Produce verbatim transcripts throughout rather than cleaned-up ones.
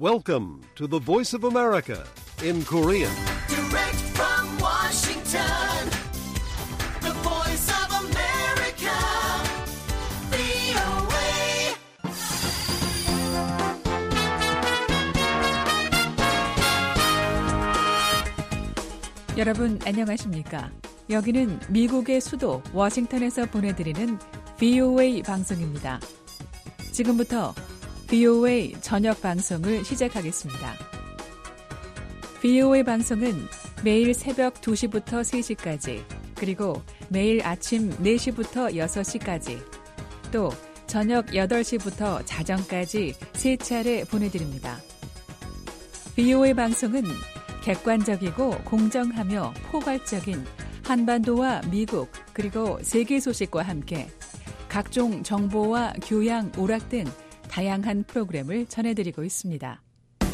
Welcome to the Voice of America in Korean. Direct from Washington, the Voice of America, 브이오에이. 여러분 안녕하십니까? 여기는 미국의 수도 워싱턴에서 보내드리는 브이오에이 방송입니다. 지금부터 브이오에이 저녁 방송을 시작하겠습니다. 브이오에이 방송은 매일 새벽 두 시부터 세 시까지, 그리고 매일 아침 네 시부터 여섯 시까지, 또 저녁 여덟 시부터 자정까지 세 차례 보내드립니다. 브이오에이 방송은 객관적이고 공정하며 포괄적인 한반도와 미국 그리고 세계 소식과 함께 각종 정보와 교양, 오락 등 다양한 프로그램을 전해드리고 있습니다.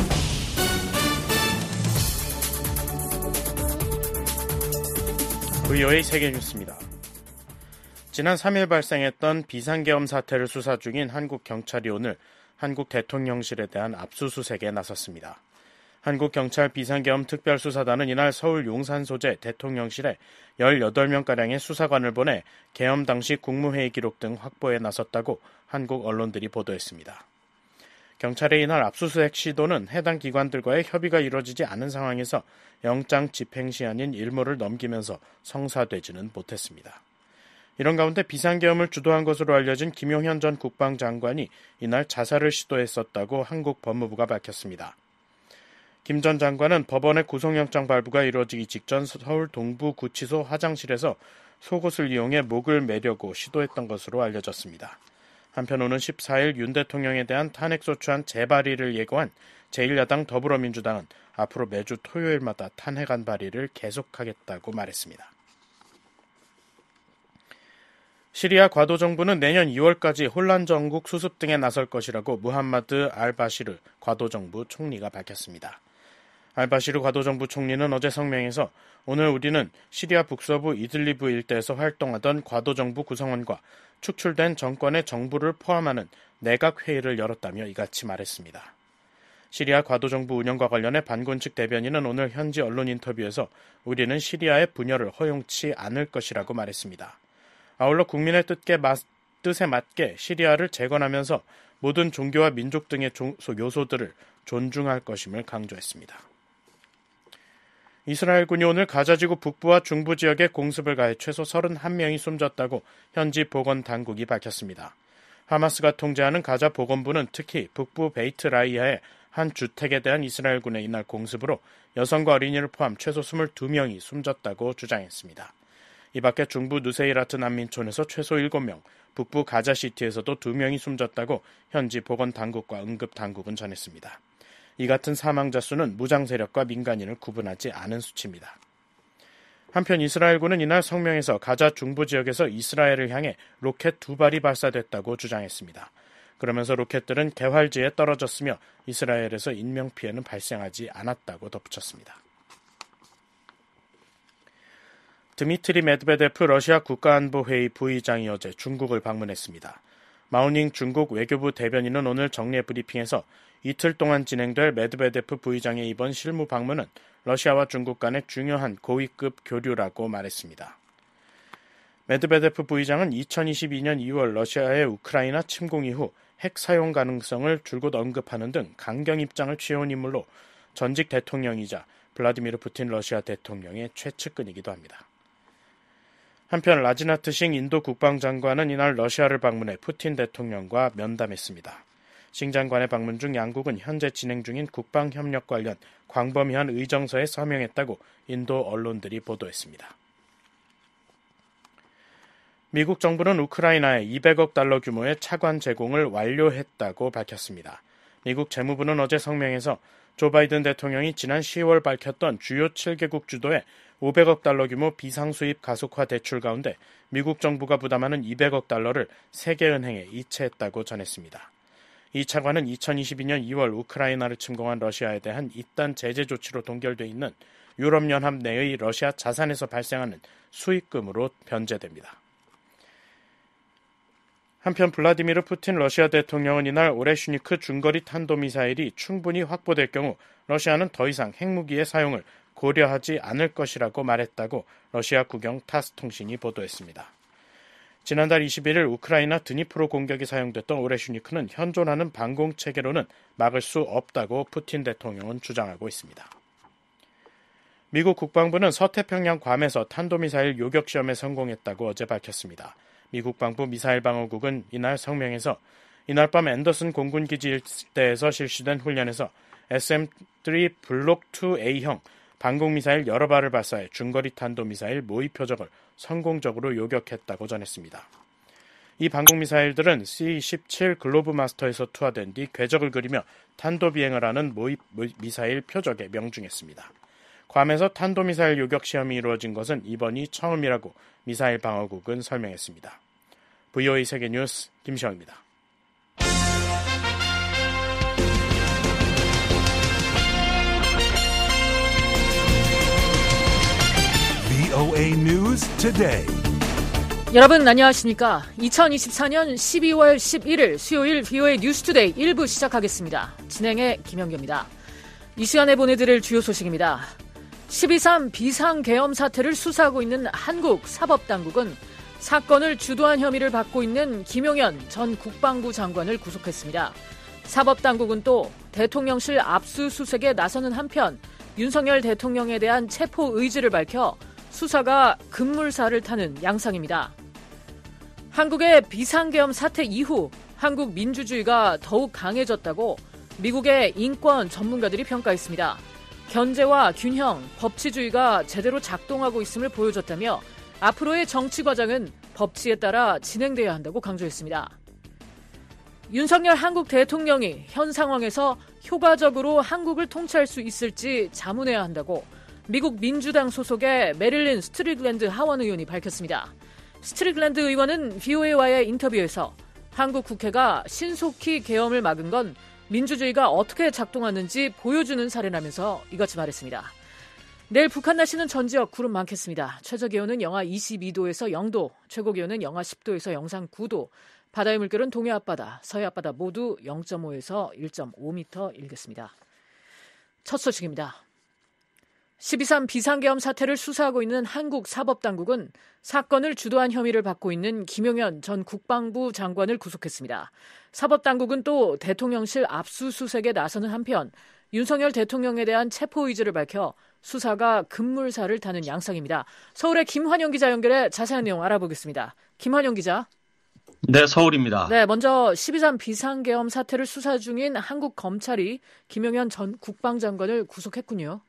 브이오에이 세계뉴스입니다. 지난 삼 일 발생했던 비상계엄 사태를 수사 중인 한국 경찰이 오늘 한국 대통령실에 대한 압수수색에 나섰습니다. 한국경찰 비상계엄 특별수사단은 이날 서울 용산 소재 대통령실에 열여덟 명가량의 수사관을 보내 계엄 당시 국무회의 기록 등 확보에 나섰다고 한국 언론들이 보도했습니다. 경찰의 이날 압수수색 시도는 해당 기관들과의 협의가 이루어지지 않은 상황에서 영장 집행시한인 일몰을 넘기면서 성사되지는 못했습니다. 이런 가운데 비상계엄을 주도한 것으로 알려진 김용현 전 국방장관이 이날 자살을 시도했었다고 한국 법무부가 밝혔습니다. 김 전 장관은 법원의 구속영장 발부가 이루어지기 직전 서울 동부구치소 화장실에서 속옷을 이용해 목을 매려고 시도했던 것으로 알려졌습니다. 한편 오는 십사 일 윤 대통령에 대한 탄핵소추안 재발의를 예고한 제일 야당 더불어민주당은 앞으로 매주 토요일마다 탄핵안 발의를 계속하겠다고 말했습니다. 시리아 과도 정부는 내년 이월까지 혼란 정국 수습 등에 나설 것이라고 무함마드 알바시르 과도 정부 총리가 밝혔습니다. 알바시르 과도정부 총리는 어제 성명에서 오늘 우리는 시리아 북서부 이들리브 일대에서 활동하던 과도정부 구성원과 축출된 정권의 정부를 포함하는 내각회의를 열었다며 이같이 말했습니다. 시리아 과도정부 운영과 관련해 반군 측 대변인은 오늘 현지 언론 인터뷰에서 우리는 시리아의 분열을 허용치 않을 것이라고 말했습니다. 아울러 국민의 뜻에, 맞, 뜻에 맞게 시리아를 재건하면서 모든 종교와 민족 등의 요소들을 존중할 것임을 강조했습니다. 이스라엘군이 오늘 가자지구 북부와 중부 지역에 공습을 가해 최소 서른한 명이 숨졌다고 현지 보건당국이 밝혔습니다. 하마스가 통제하는 가자 보건부는 특히 북부 베이트 라이아의 한 주택에 대한 이스라엘군의 이날 공습으로 여성과 어린이를 포함 최소 이십이 명이 숨졌다고 주장했습니다. 이 밖에 중부 누세이라트 난민촌에서 최소 일곱 명, 북부 가자시티에서도 두 명이 숨졌다고 현지 보건당국과 응급당국은 전했습니다. 이 같은 사망자 수는 무장 세력과 민간인을 구분하지 않은 수치입니다. 한편 이스라엘군은 이날 성명에서 가자 중부 지역에서 이스라엘을 향해 로켓 두 발이 발사됐다고 주장했습니다. 그러면서 로켓들은 개활지에 떨어졌으며 이스라엘에서 인명피해는 발생하지 않았다고 덧붙였습니다. 드미트리 메드베데프 러시아 국가안보회의 부의장이 어제 중국을 방문했습니다. 마오닝 중국 외교부 대변인은 오늘 정례 브리핑에서 이틀 동안 진행될 메드베데프 부의장의 이번 실무 방문은 러시아와 중국 간의 중요한 고위급 교류라고 말했습니다. 메드베데프 부의장은 이천이십이 년 이월 러시아의 우크라이나 침공 이후 핵 사용 가능성을 줄곧 언급하는 등 강경 입장을 취해온 인물로 전직 대통령이자 블라디미르 푸틴 러시아 대통령의 최측근이기도 합니다. 한편 라지나트 싱 인도 국방장관은 이날 러시아를 방문해 푸틴 대통령과 면담했습니다. 싱 장관의 방문 중 양국은 현재 진행 중인 국방협력 관련 광범위한 의정서에 서명했다고 인도 언론들이 보도했습니다. 미국 정부는 우크라이나에 이백억 달러 규모의 차관 제공을 완료했다고 밝혔습니다. 미국 재무부는 어제 성명에서 조 바이든 대통령이 지난 시월 밝혔던 주요 칠 개국 주도의 오백억 달러 규모 비상수입 가속화 대출 가운데 미국 정부가 부담하는 이백억 달러를 세계은행에 이체했다고 전했습니다. 이 차관은 이천이십이 년 이월 우크라이나를 침공한 러시아에 대한 이단 제재 조치로 동결돼 있는 유럽연합 내의 러시아 자산에서 발생하는 수익금으로 변제됩니다. 한편 블라디미르 푸틴 러시아 대통령은 이날 오레슈니크 중거리 탄도미사일이 충분히 확보될 경우 러시아는 더 이상 핵무기의 사용을 고려하지 않을 것이라고 말했다고 러시아 국영 타스 통신이 보도했습니다. 지난달 이십일일 우크라이나 드니프로 공격이 사용됐던 오레슈니크는 현존하는 방공 체계로는 막을 수 없다고 푸틴 대통령은 주장하고 있습니다. 미국 국방부는 서태평양 괌에서 탄도미사일 요격 시험에 성공했다고 어제 밝혔습니다. 미 국방부 미사일방어국은 이날 성명에서 이날 밤 앤더슨 공군기지 일대에서 실시된 훈련에서 에스엠 쓰리 블록 투 에이형 방공미사일 여러 발을 발사해 중거리 탄도미사일 모의 표적을 성공적으로 요격했다고 전했습니다. 이 방공미사일들은 씨 십칠 글로브 마스터에서 투하된 뒤 궤적을 그리며 탄도비행을 하는 모의 미사일 표적에 명중했습니다. 괌에서 탄도미사일 요격 시험이 이루어진 것은 이번이 처음이라고 미사일 방어국은 설명했습니다. 브이오에이 세계뉴스 김시영입니다. 브이오에이 News Today. 여러분 안녕하십니까? 이천이십사년 십이월 십일일 수요일 브이오에이 뉴스투데이 일 부 시작하겠습니다. 진행의 김영규입니다. 이 시간에 보내드릴 주요 소식입니다. 십이 삼 비상계엄 사태를 수사하고 있는 한국 사법당국은 사건을 주도한 혐의를 받고 있는 김용현 전 국방부 장관을 구속했습니다. 사법당국은 또 대통령실 압수수색에 나서는 한편 윤석열 대통령에 대한 체포 의지를 밝혀 수사가 급물살을 타는 양상입니다. 한국의 비상계엄 사태 이후 한국 민주주의가 더욱 강해졌다고 미국의 인권 전문가들이 평가했습니다. 견제와 균형, 법치주의가 제대로 작동하고 있음을 보여줬다며 앞으로의 정치 과정은 법치에 따라 진행돼야 한다고 강조했습니다. 윤석열 한국 대통령이 현 상황에서 효과적으로 한국을 통치할 수 있을지 자문해야 한다고 미국 민주당 소속의 메릴린 스트릭랜드 하원 의원이 밝혔습니다. 스트릭랜드 의원은 브이오에이와의 인터뷰에서 한국 국회가 신속히 계엄을 막은 건 민주주의가 어떻게 작동하는지 보여주는 사례라면서 이같이 말했습니다. 내일 북한 날씨는 전 지역 구름 많겠습니다. 최저기온은 영하 이십이도에서 영도, 최고기온은 영하 십도에서 영상 구도, 바다의 물결은 동해 앞바다, 서해 앞바다 모두 영점오에서 일점오 미터 일겠습니다. 첫 소식입니다. 십이 삼 비상계엄 사태를 수사하고 있는 한국 사법당국은 사건을 주도한 혐의를 받고 있는 김용현 전 국방부 장관을 구속했습니다. 사법당국은 또 대통령실 압수수색에 나서는 한편 윤석열 대통령에 대한 체포 의지를 밝혀 수사가 급물살을 타는 양상입니다. 서울의 김환영 기자 연결해 자세한 내용 알아보겠습니다. 김환영 기자. 네, 서울입니다. 네, 먼저 십이 삼 비상계엄 사태를 수사 중인 한국 검찰이 김용현 전 국방장관을 구속했군요.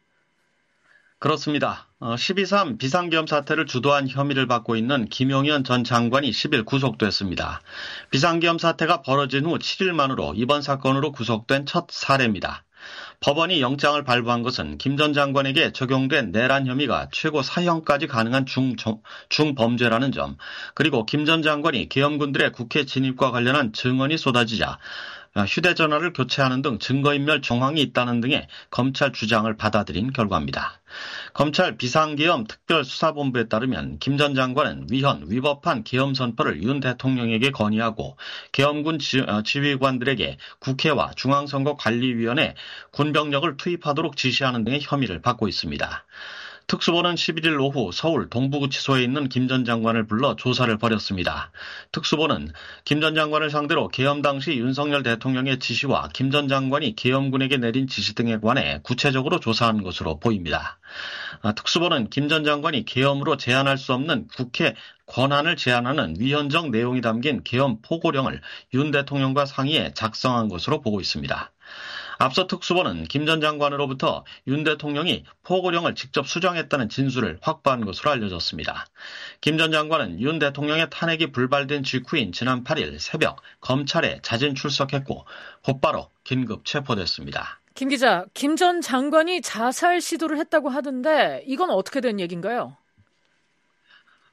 그렇습니다. 십이 삼 비상계엄 사태를 주도한 혐의를 받고 있는 김용현 전 장관이 십일 구속됐습니다. 비상계엄 사태가 벌어진 후 칠일 만으로 이번 사건으로 구속된 첫 사례입니다. 법원이 영장을 발부한 것은 김 전 장관에게 적용된 내란 혐의가 최고 사형까지 가능한 중, 중범죄라는 점, 그리고 김 전 장관이 계엄군들의 국회 진입과 관련한 증언이 쏟아지자 휴대전화를 교체하는 등 증거인멸 정황이 있다는 등의 검찰 주장을 받아들인 결과입니다. 검찰 비상계엄 특별수사본부에 따르면 김 전 장관은 위헌, 위법한 계엄 선포를 윤 대통령에게 건의하고 계엄군 지휘관들에게 국회와 중앙선거관리위원회 군병력을 투입하도록 지시하는 등의 혐의를 받고 있습니다. 특수본은 십일일 오후 서울 동부구치소에 있는 김 전 장관을 불러 조사를 벌였습니다. 특수본은 김 전 장관을 상대로 계엄 당시 윤석열 대통령의 지시와 김 전 장관이 계엄군에게 내린 지시 등에 관해 구체적으로 조사한 것으로 보입니다. 특수본은 김 전 장관이 계엄으로 제한할 수 없는 국회 권한을 제한하는 위헌적 내용이 담긴 계엄 포고령을 윤 대통령과 상의해 작성한 것으로 보고 있습니다. 앞서 특수본은 김 전 장관으로부터 윤 대통령이 포고령을 직접 수정했다는 진술을 확보한 것으로 알려졌습니다. 김 전 장관은 윤 대통령의 탄핵이 불발된 직후인 지난 팔일 새벽 검찰에 자진 출석했고 곧바로 긴급 체포됐습니다. 김 기자, 김 전 장관이 자살 시도를 했다고 하던데 이건 어떻게 된 얘기인가요?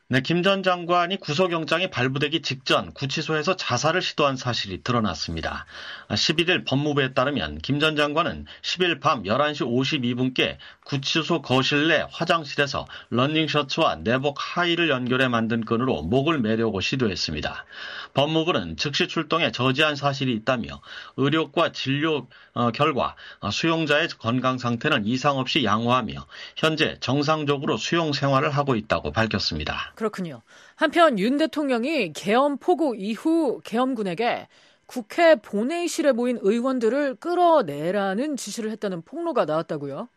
네, 김 전 장관이 구속영장이 발부되기 직전 구치소에서 자살을 시도한 사실이 드러났습니다. 십일 일 법무부에 따르면 김 전 장관은 십 일 밤 열한 시 오십이 분께 구치소 거실 내 화장실에서 러닝셔츠와 내복 하의를 연결해 만든 끈으로 목을 매려고 시도했습니다. 법무부는 즉시 출동해 저지한 사실이 있다며 의료과 진료 어, 결과 수용자의 건강 상태는 이상 없이 양호하며 현재 정상적으로 수용 생활을 하고 있다고 밝혔습니다. 그렇군요. 한편 윤 대통령이 계엄 포고 이후 계엄군에게 국회 본회의실에 모인 의원들을 끌어내라는 지시를 했다는 폭로가 나왔다고요?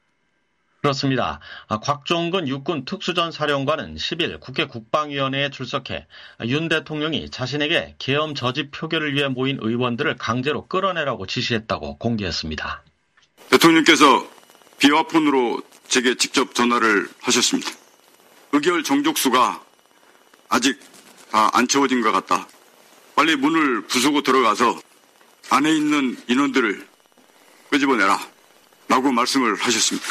그렇습니다. 곽종근 육군 특수전사령관은 십 일 국회 국방위원회에 출석해 윤 대통령이 자신에게 계엄 저지 표결을 위해 모인 의원들을 강제로 끌어내라고 지시했다고 공개했습니다. 대통령께서 비와 폰으로 제게 직접 전화를 하셨습니다. 의결 정족수가 아직 다 안 채워진 것 같다. 빨리 문을 부수고 들어가서 안에 있는 인원들을 끄집어내라 라고 말씀을 하셨습니다.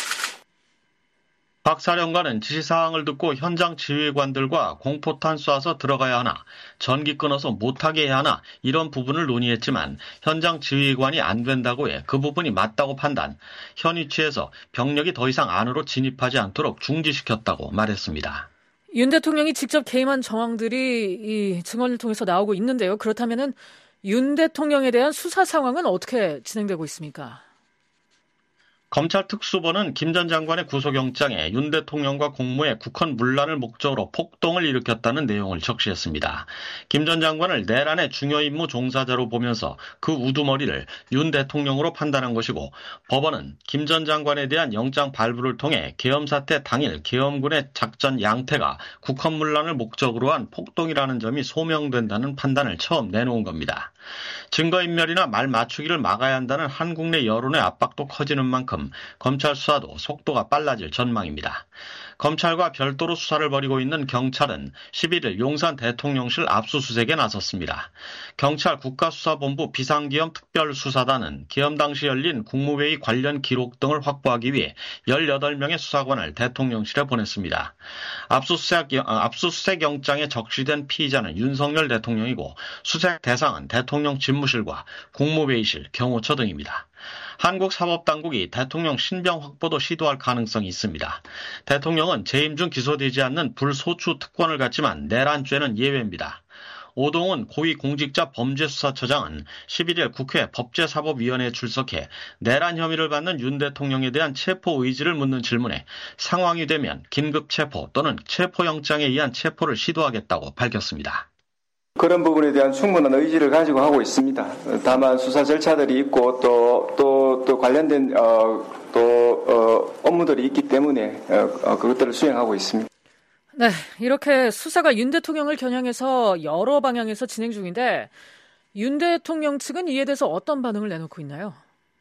박 사령관은 지시사항을 듣고 현장 지휘관들과 공포탄 쏴서 들어가야 하나, 전기 끊어서 못하게 해야 하나 이런 부분을 논의했지만 현장 지휘관이 안 된다고 해 그 부분이 맞다고 판단, 현 위치에서 병력이 더 이상 안으로 진입하지 않도록 중지시켰다고 말했습니다. 윤 대통령이 직접 개임한 정황들이 이 증언을 통해서 나오고 있는데요. 그렇다면은 윤 대통령에 대한 수사 상황은 어떻게 진행되고 있습니까? 검찰 특수본은 김 전 장관의 구속영장에 윤 대통령과 공무의 국헌 문란을 목적으로 폭동을 일으켰다는 내용을 적시했습니다. 김 전 장관을 내란의 중요 임무 종사자로 보면서 그 우두머리를 윤 대통령으로 판단한 것이고, 법원은 김 전 장관에 대한 영장 발부를 통해 계엄 사태 당일 계엄군의 작전 양태가 국헌 문란을 목적으로 한 폭동이라는 점이 소명된다는 판단을 처음 내놓은 겁니다. 증거인멸이나 말 맞추기를 막아야 한다는 한국 내 여론의 압박도 커지는 만큼 검찰 수사도 속도가 빨라질 전망입니다. 검찰과 별도로 수사를 벌이고 있는 경찰은 십일 일 용산 대통령실 압수수색에 나섰습니다. 경찰 국가수사본부 비상계엄 특별수사단은 계엄 당시 열린 국무회의 관련 기록 등을 확보하기 위해 열여덟 명의 수사관을 대통령실에 보냈습니다. 압수수색, 압수수색 영장에 적시된 피의자는 윤석열 대통령이고 수색 대상은 대통령 집무실과 국무회의실, 경호처 등입니다. 한국 사법당국이 대통령 신병 확보도 시도할 가능성이 있습니다. 대통령은 재임 중 기소되지 않는 불소추 특권을 갖지만 내란죄는 예외입니다. 오동훈 고위공직자 범죄수사처장은 십일 일 국회 법제사법위원회에 출석해 내란 혐의를 받는 윤 대통령에 대한 체포 의지를 묻는 질문에 상황이 되면 긴급 체포 또는 체포영장에 의한 체포를 시도하겠다고 밝혔습니다. 그런 부분에 대한 충분한 의지를 가지고 하고 있습니다. 다만 수사 절차들이 있고 또, 또, 또 관련된 어, 또 어, 업무들이 있기 때문에 어, 그것들을 수행하고 있습니다. 네, 이렇게 수사가 윤 대통령을 겨냥해서 여러 방향에서 진행 중인데 윤 대통령 측은 이에 대해서 어떤 반응을 내놓고 있나요?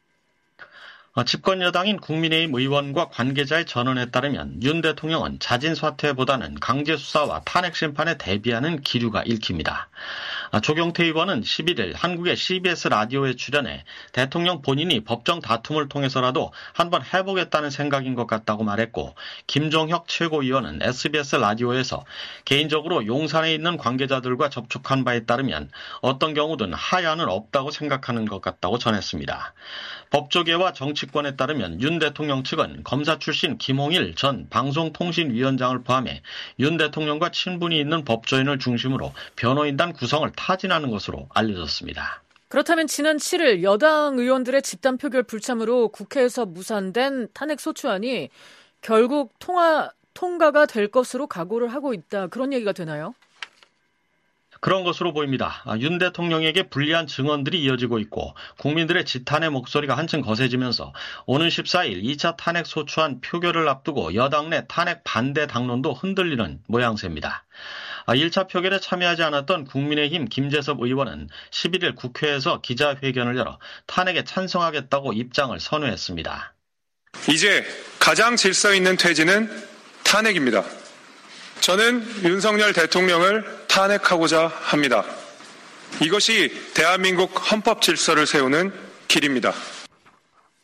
집권 여당인 국민의힘 의원과 관계자의 전언에 따르면 윤 대통령은 자진 사퇴보다는 강제 수사와 탄핵 심판에 대비하는 기류가 읽힙니다. 조경태 의원은 십일 일 한국의 씨비에스 라디오에 출연해 대통령 본인이 법정 다툼을 통해서라도 한번 해보겠다는 생각인 것 같다고 말했고, 김종혁 최고위원은 에스비에스 라디오에서 개인적으로 용산에 있는 관계자들과 접촉한 바에 따르면 어떤 경우든 하야는 없다고 생각하는 것 같다고 전했습니다. 법조계와 정치권에 따르면 윤 대통령 측은 검사 출신 김홍일 전 방송통신위원장을 포함해 윤 대통령과 친분이 있는 법조인을 중심으로 변호인단 구성을 타진하는 것으로 알려졌습니다. 그렇다면 지난 칠 일 여당 의원들의 집단 표결 불참으로 국회에서 무산된 탄핵 소추안이 결국 통화, 통과가 될 것으로 각오를 하고 있다, 그런 얘기가 되나요? 그런 것으로 보입니다. 윤 대통령에게 불리한 증언들이 이어지고 있고 국민들의 지탄의 목소리가 한층 거세지면서 오는 십사 일 이 차 탄핵 소추안 표결을 앞두고 여당 내 탄핵 반대 당론도 흔들리는 모양새입니다. 일 차 표결에 참여하지 않았던 국민의힘 김재섭 의원은 십일 일 국회에서 기자회견을 열어 탄핵에 찬성하겠다고 입장을 선회했습니다. 이제 가장 질서 있는 퇴진은 탄핵입니다. 저는 윤석열 대통령을 탄핵하고자 합니다. 이것이 대한민국 헌법 질서를 세우는 길입니다.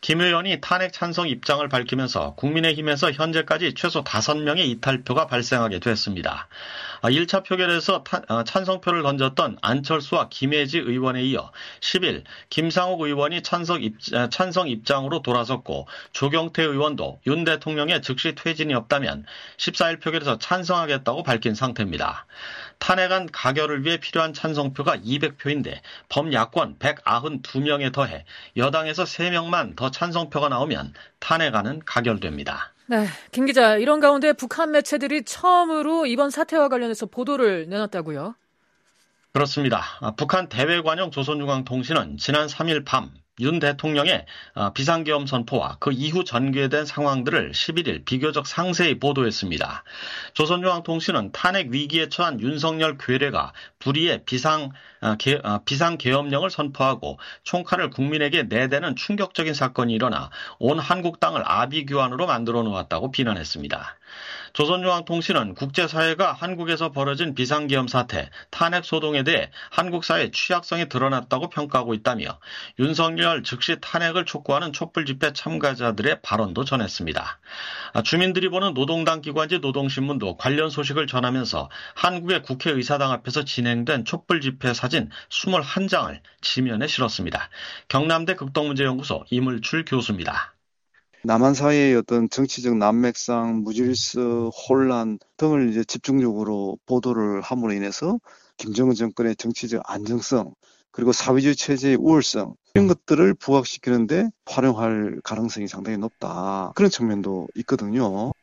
김 의원이 탄핵 찬성 입장을 밝히면서 국민의힘에서 현재까지 최소 다섯 명의 이탈표가 발생하게 됐습니다. 일 차 표결에서 찬성표를 던졌던 안철수와 김혜지 의원에 이어 십 일 김상욱 의원이 찬성, 입장, 찬성 입장으로 돌아섰고 조경태 의원도 윤 대통령의 즉시 퇴진이 없다면 십사 일 표결에서 찬성하겠다고 밝힌 상태입니다. 탄핵안 가결을 위해 필요한 찬성표가 이백 표인데 범야권 백구십이 명에 더해 여당에서 세 명만 더 찬성표가 나오면 탄핵안은 가결됩니다. 네, 김 기자, 이런 가운데 북한 매체들이 처음으로 이번 사태와 관련해서 보도를 내놨다고요? 그렇습니다. 북한 대외관용 조선중앙통신은 지난 삼 일 밤 윤 대통령의 비상계엄 선포와 그 이후 전개된 상황들을 십일 일 비교적 상세히 보도했습니다. 조선중앙통신은 탄핵 위기에 처한 윤석열 괴뢰가 불의의 비상, 비상계엄령을 선포하고 총칼을 국민에게 내대는 충격적인 사건이 일어나 온 한국 땅을 아비규환으로 만들어 놓았다고 비난했습니다. 조선중앙통신은 국제사회가 한국에서 벌어진 비상계엄 사태, 탄핵 소동에 대해 한국 사회의 취약성이 드러났다고 평가하고 있다며 윤석열 즉시 탄핵을 촉구하는 촛불 집회 참가자들의 발언도 전했습니다. 주민들이 보는 노동당 기관지 노동신문도 관련 소식을 전하면서 한국의 국회의사당 앞에서 진행된 촛불 집회 사진 이십일 장을 지면에 실었습니다. 경남대 극동문제연구소 이물출 교수입니다. 남한 사회의 어떤 정치적 난맥상, 무질서, 혼란 등을 이제 집중적으로 보도를 함으로 인해서 김정은 정권의 정치적 안정성, 그리고 사회주의 체제의 우월성, 이런 것들을 부각시키는데 활용할 가능성이 상당히 높다. 그런 측면도 있거든요.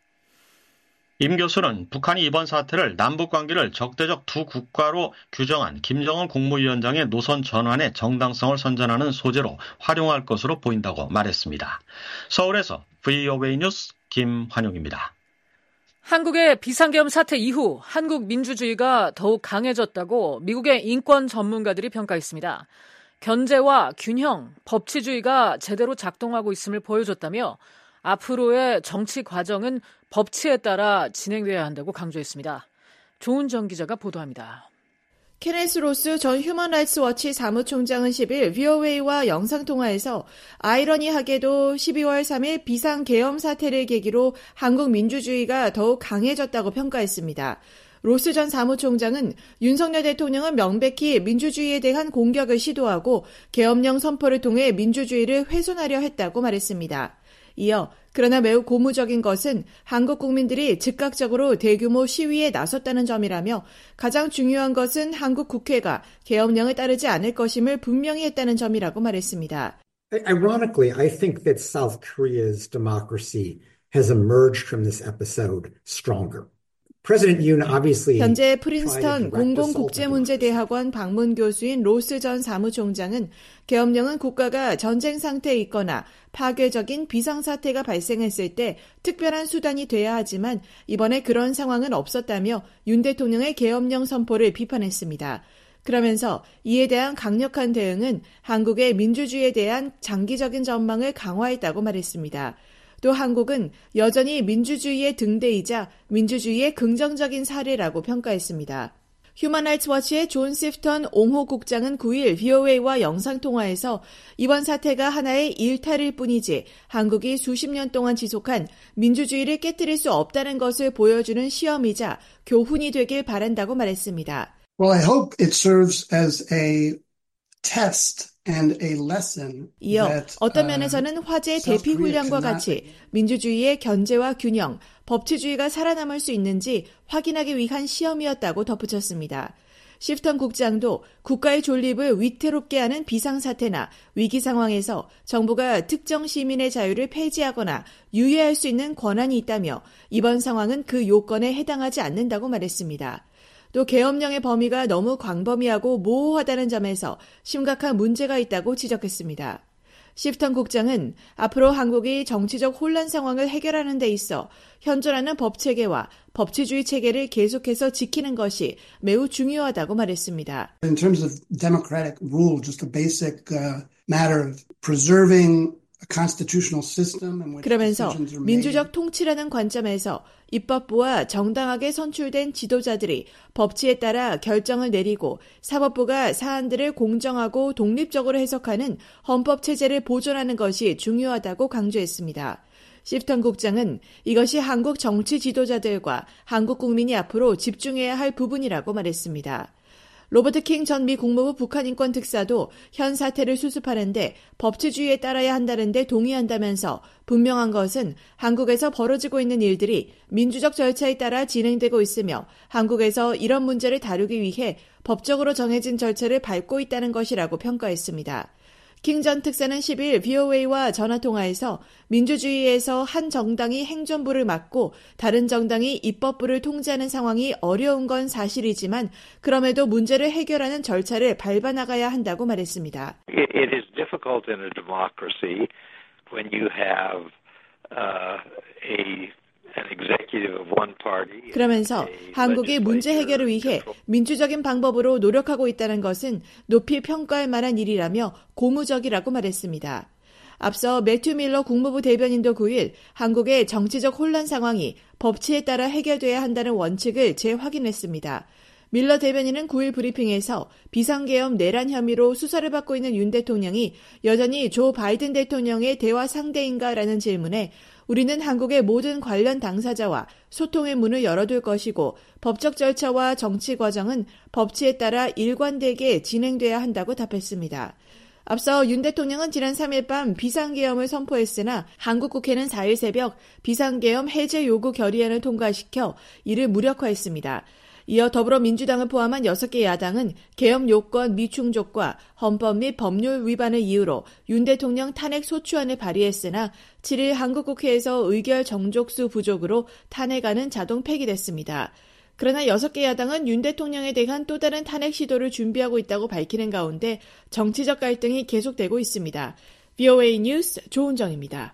임 교수는 북한이 이번 사태를 남북관계를 적대적 두 국가로 규정한 김정은 국무위원장의 노선 전환의 정당성을 선전하는 소재로 활용할 것으로 보인다고 말했습니다. 서울에서 브이오에이 뉴스 김환용입니다. 한국의 비상계엄 사태 이후 한국 민주주의가 더욱 강해졌다고 미국의 인권 전문가들이 평가했습니다. 견제와 균형, 법치주의가 제대로 작동하고 있음을 보여줬다며 앞으로의 정치 과정은 법치에 따라 진행돼야 한다고 강조했습니다. 조은정 기자가 보도합니다. 케네스 로스 전 휴먼 라이츠 워치 사무총장은 십 일 브이오에이와 영상통화에서 아이러니하게도 십이월 삼일 비상계엄 사태를 계기로 한국 민주주의가 더욱 강해졌다고 평가했습니다. 로스 전 사무총장은 윤석열 대통령은 명백히 민주주의에 대한 공격을 시도하고 계엄령 선포를 통해 민주주의를 훼손하려 했다고 말했습니다. 이어 그러나 매우 고무적인 것은 한국 국민들이 즉각적으로 대규모 시위에 나섰다는 점이라며 가장 중요한 것은 한국 국회가 계엄령을 따르지 않을 것임을 분명히 했다는 점이라고 말했습니다. Ironically, I think that South Korea's democracy has emerged from this episode stronger. 현재 프린스턴 공공국제문제대학원 방문 교수인 로스 전 사무총장은 계엄령은 국가가 전쟁 상태에 있거나 파괴적인 비상사태가 발생했을 때 특별한 수단이 돼야 하지만 이번에 그런 상황은 없었다며 윤 대통령의 계엄령 선포를 비판했습니다. 그러면서 이에 대한 강력한 대응은 한국의 민주주의에 대한 장기적인 전망을 강화했다고 말했습니다. 또 한국은 여전히 민주주의의 등대이자 민주주의의 긍정적인 사례라고 평가했습니다. 휴먼 라이츠 워치의 존 시프턴 옹호 국장은 구 일 브이오에이와 영상통화에서 이번 사태가 하나의 일탈일 뿐이지 한국이 수십 년 동안 지속한 민주주의를 깨뜨릴 수 없다는 것을 보여주는 시험이자 교훈이 되길 바란다고 말했습니다. Well, I hope it serves as a test. 이어 어떤 면에서는 화재 대피 훈련과 같이 민주주의의 견제와 균형, 법치주의가 살아남을 수 있는지 확인하기 위한 시험이었다고 덧붙였습니다. 시프턴 국장도 국가의 존립을 위태롭게 하는 비상사태나 위기 상황에서 정부가 특정 시민의 자유를 폐지하거나 유예할 수 있는 권한이 있다며 이번 상황은 그 요건에 해당하지 않는다고 말했습니다. 또 계엄령의 범위가 너무 광범위하고 모호하다는 점에서 심각한 문제가 있다고 지적했습니다. 시프턴 국장은 앞으로 한국이 정치적 혼란 상황을 해결하는 데 있어 현존하는 법체계와 법치주의 체계를 계속해서 지키는 것이 매우 중요하다고 말했습니다. In terms of democratic rule, just a basic uh, matter of preserving constitutional system in which 그러면서 decisions are made. 민주적 통치라는 관점에서 입법부와 정당하게 선출된 지도자들이 법치에 따라 결정을 내리고 사법부가 사안들을 공정하고 독립적으로 해석하는 헌법 체제를 보존하는 것이 중요하다고 강조했습니다. 시프턴 국장은 이것이 한국 정치 지도자들과 한국 국민이 앞으로 집중해야 할 부분이라고 말했습니다. 로버트 킹 전 미 국무부 북한인권 특사도 현 사태를 수습하는데 법치주의에 따라야 한다는 데 동의한다면서 분명한 것은 한국에서 벌어지고 있는 일들이 민주적 절차에 따라 진행되고 있으며 한국에서 이런 문제를 다루기 위해 법적으로 정해진 절차를 밟고 있다는 것이라고 평가했습니다. 킹 전 특사는 십일 브이오에이와 전화통화에서 민주주의에서 한 정당이 행정부를 맡고 다른 정당이 입법부를 통제하는 상황이 어려운 건 사실이지만 그럼에도 문제를 해결하는 절차를 밟아나가야 한다고 말했습니다. It is difficult in a democracy when you have uh, a 그러면서 한국이 문제 해결을 위해 민주적인 방법으로 노력하고 있다는 것은 높이 평가할 만한 일이라며 고무적이라고 말했습니다. 앞서 매튜 밀러 국무부 대변인도 구일 한국의 정치적 혼란 상황이 법치에 따라 해결돼야 한다는 원칙을 재확인했습니다. 밀러 대변인은 구일 브리핑에서 비상계엄 내란 혐의로 수사를 받고 있는 윤 대통령이 여전히 조 바이든 대통령의 대화 상대인가라는 질문에 우리는 한국의 모든 관련 당사자와 소통의 문을 열어둘 것이고 법적 절차와 정치 과정은 법치에 따라 일관되게 진행돼야 한다고 답했습니다. 앞서 윤 대통령은 지난 삼일 밤 비상계엄을 선포했으나 한국 국회는 사일 새벽 비상계엄 해제 요구 결의안을 통과시켜 이를 무력화했습니다. 이어 더불어민주당을 포함한 여섯 개 야당은 계엄 요건 미충족과 헌법 및 법률 위반을 이유로 윤 대통령 탄핵 소추안을 발의했으나 칠일 한국 국회에서 의결 정족수 부족으로 탄핵안은 자동 폐기됐습니다. 그러나 여섯 개 야당은 윤 대통령에 대한 또 다른 탄핵 시도를 준비하고 있다고 밝히는 가운데 정치적 갈등이 계속되고 있습니다. 브이오에이 뉴스 조은정입니다.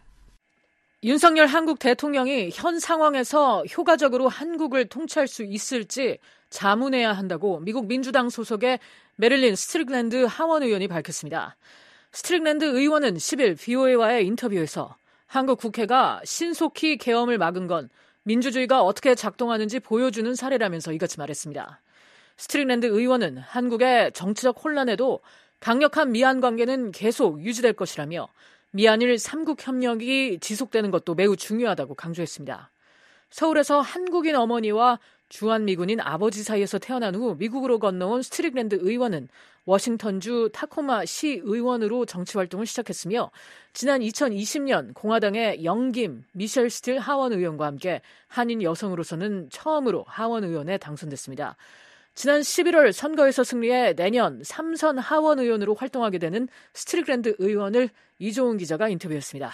윤석열 한국 대통령이 현 상황에서 효과적으로 한국을 통치할 수 있을지 자문해야 한다고 미국 민주당 소속의 메릴린 스트릭랜드 하원 의원이 밝혔습니다. 스트릭랜드 의원은 십일 브이오에이와의 인터뷰에서 한국 국회가 신속히 계엄을 막은 건 민주주의가 어떻게 작동하는지 보여주는 사례라면서 이같이 말했습니다. 스트릭랜드 의원은 한국의 정치적 혼란에도 강력한 미한 관계는 계속 유지될 것이라며 미한일 삼국 협력이 지속되는 것도 매우 중요하다고 강조했습니다. 서울에서 한국인 어머니와 주한미군인 아버지 사이에서 태어난 후 미국으로 건너온 스트릭랜드 의원은 워싱턴주 타코마 시 의원으로 정치활동을 시작했으며 지난 이천이십 년 공화당의 영김 미셸 스틸 하원 의원과 함께 한인 여성으로서는 처음으로 하원 의원에 당선됐습니다. 지난 십일월 선거에서 승리해 내년 삼선 하원 의원으로 활동하게 되는 스트릭랜드 의원을 이조은 기자가 인터뷰했습니다.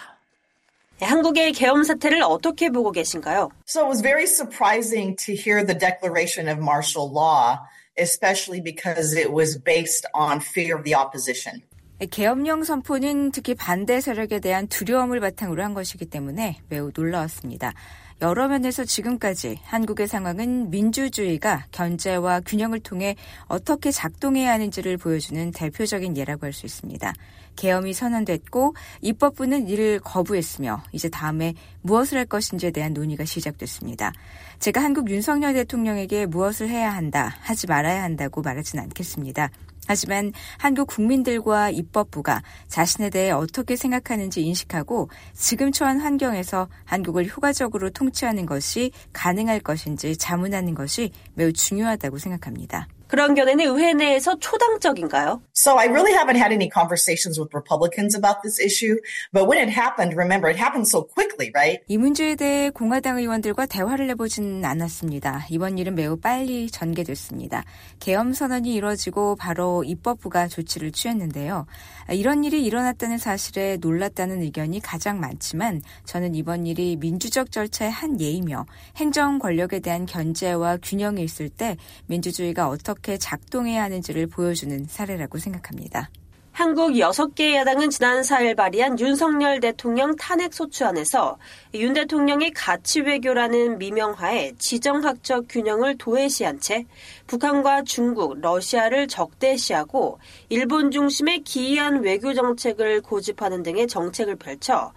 한국의 계엄 사태를 어떻게 보고 계신가요? So it was very surprising to hear the declaration of martial law, especially because it was based on fear of the opposition. 계엄령 선포는 특히 반대 세력에 대한 두려움을 바탕으로 한 것이기 때문에 매우 놀라웠습니다. 여러 면에서 지금까지 한국의 상황은 민주주의가 견제와 균형을 통해 어떻게 작동해야 하는지를 보여주는 대표적인 예라고 할 수 있습니다. 계엄이 선언됐고 입법부는 이를 거부했으며 이제 다음에 무엇을 할 것인지에 대한 논의가 시작됐습니다. 제가 한국 윤석열 대통령에게 무엇을 해야 한다, 하지 말아야 한다고 말하진 않겠습니다. 하지만 한국 국민들과 입법부가 자신에 대해 어떻게 생각하는지 인식하고 지금 처한 환경에서 한국을 효과적으로 통치하는 것이 가능할 것인지 자문하는 것이 매우 중요하다고 생각합니다. 그런 견해는 의회 내에서 초당적인가요? So I really haven't had any conversations with Republicans about this issue, but when it happened, remember, it happened so quickly, right? 이 문제에 대해 공화당 의원들과 대화를 해보진 않았습니다. 이번 일은 매우 빨리 전개됐습니다. 계엄 선언이 이뤄지고 바로 입법부가 조치를 취했는데요. 이런 일이 일어났다는 사실에 놀랐다는 의견이 가장 많지만 저는 이번 일이 민주적 절차의 한 예이며 행정 권력에 대한 견제와 균형이 있을 때 민주주의가 어떻게 작동해야 하는지를 보여주는 사례라고 생각합니다. 한국 여섯 개 야당은 지난 사일 발의한 윤석열 대통령 탄핵 소추안에서 윤 대통령이 가치 외교라는 미명하에 지정학적 균형을 도외시한 채 북한과 중국, 러시아를 적대시하고 일본 중심의 기이한 외교 정책을 고집하는 등의 정책을 펼쳐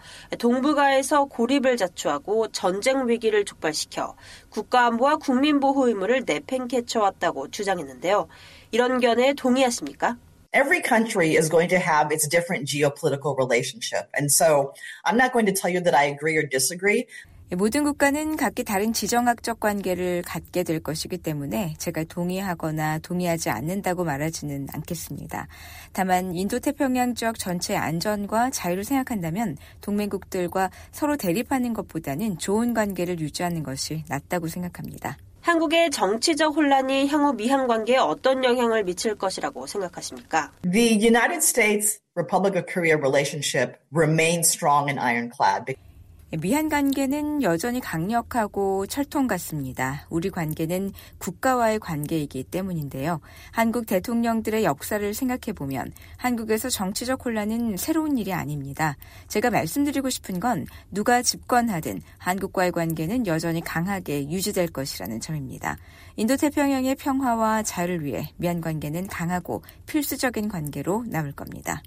동북아에서 고립을 자초하고 전쟁 위기를 촉발시켜 국가안보와 국민보호 의무를 내팽개쳐왔다고 주장했는데요. 이런 견해에 동의하십니까? Every country is going to have its different geopolitical relationship. And so I'm not going to tell you that I agree or disagree. 모든 국가는 각기 다른 지정학적 관계를 갖게 될 것이기 때문에 제가 동의하거나 동의하지 않는다고 말하지는 않겠습니다. 다만 인도태평양 지역 전체의 안전과 자유를 생각한다면 동맹국들과 서로 대립하는 것보다는 좋은 관계를 유지하는 것이 낫다고 생각합니다. 한국의 정치적 혼란이 향후 미한 관계에 어떤 영향을 미칠 것이라고 생각하십니까? The United States Republic of Korea relationship remains strong and ironclad. 미한 관계는 여전히 강력하고 철통 같습니다. 우리 관계는 국가와의 관계이기 때문인데요. 한국 대통령들의 역사를 생각해보면 한국에서 정치적 혼란은 새로운 일이 아닙니다. 제가 말씀드리고 싶은 건 누가 집권하든 한국과의 관계는 여전히 강하게 유지될 것이라는 점입니다. 인도태평양의 평화와 자유를 위해 미한 관계는 강하고 필수적인 관계로 남을 겁니다.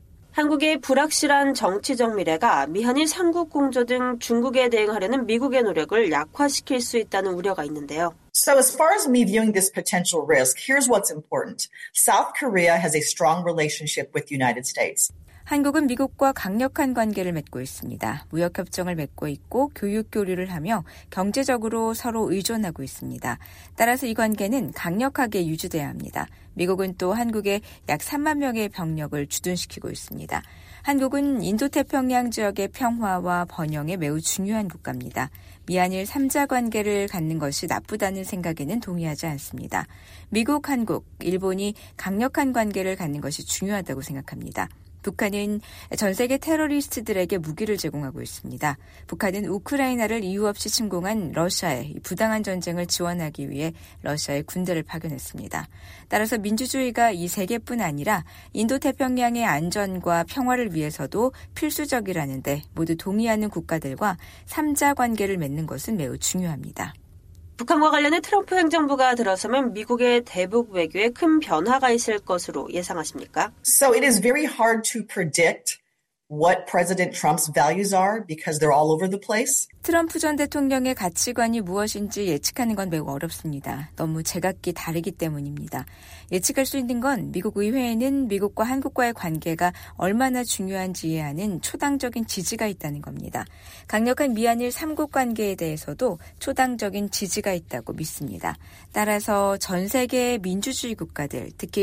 한국의 불확실한 정치적 미래가 미한일 삼국 공조 등 중국에 대응하려는 미국의 노력을 약화시킬 수 있다는 우려가 있는데요. So as far as me viewing this potential risk, here's what's important. South Korea has a strong relationship with the United States. 한국은 미국과 강력한 관계를 맺고 있습니다. 무역협정을 맺고 있고 교육 교류를 하며 경제적으로 서로 의존하고 있습니다. 따라서 이 관계는 강력하게 유지돼야 합니다. 미국은 또 한국에 약 삼만 명의 병력을 주둔시키고 있습니다. 한국은 인도태평양 지역의 평화와 번영에 매우 중요한 국가입니다. 미한일 삼자 관계를 갖는 것이 나쁘다는 생각에는 동의하지 않습니다. 미국, 한국, 일본이 강력한 관계를 갖는 것이 중요하다고 생각합니다. 북한은 전 세계 테러리스트들에게 무기를 제공하고 있습니다. 북한은 우크라이나를 이유 없이 침공한 러시아의 부당한 전쟁을 지원하기 위해 러시아의 군대를 파견했습니다. 따라서 민주주의가 이 세계뿐 아니라 인도태평양의 안전과 평화를 위해서도 필수적이라는 데 모두 동의하는 국가들과 삼자 관계를 맺는 것은 매우 중요합니다. 북한과 관련해 트럼프 행정부가 들어서면 미국의 대북 외교에 큰 변화가 있을 것으로 예상하십니까? So it is very hard to predict what President Trump's values are because they're all over the place. 트럼프 전 대통령의 가치관이 무엇인지 예측하는 건 매우 어렵습니다. 너무 제각기 다르기 때문입니다. 예측할 수 있는 건 미국 의회에는 미국과 한국과의 관계가 얼마나 중요한지 이해하는 초당적인 지지가 있다는 겁니다. 강력한 미한일 삼국 관계에 대해서도 초당적인 지지가 있다고 믿습니다. 따라서 전 세계의 민주주의 국가들, 특히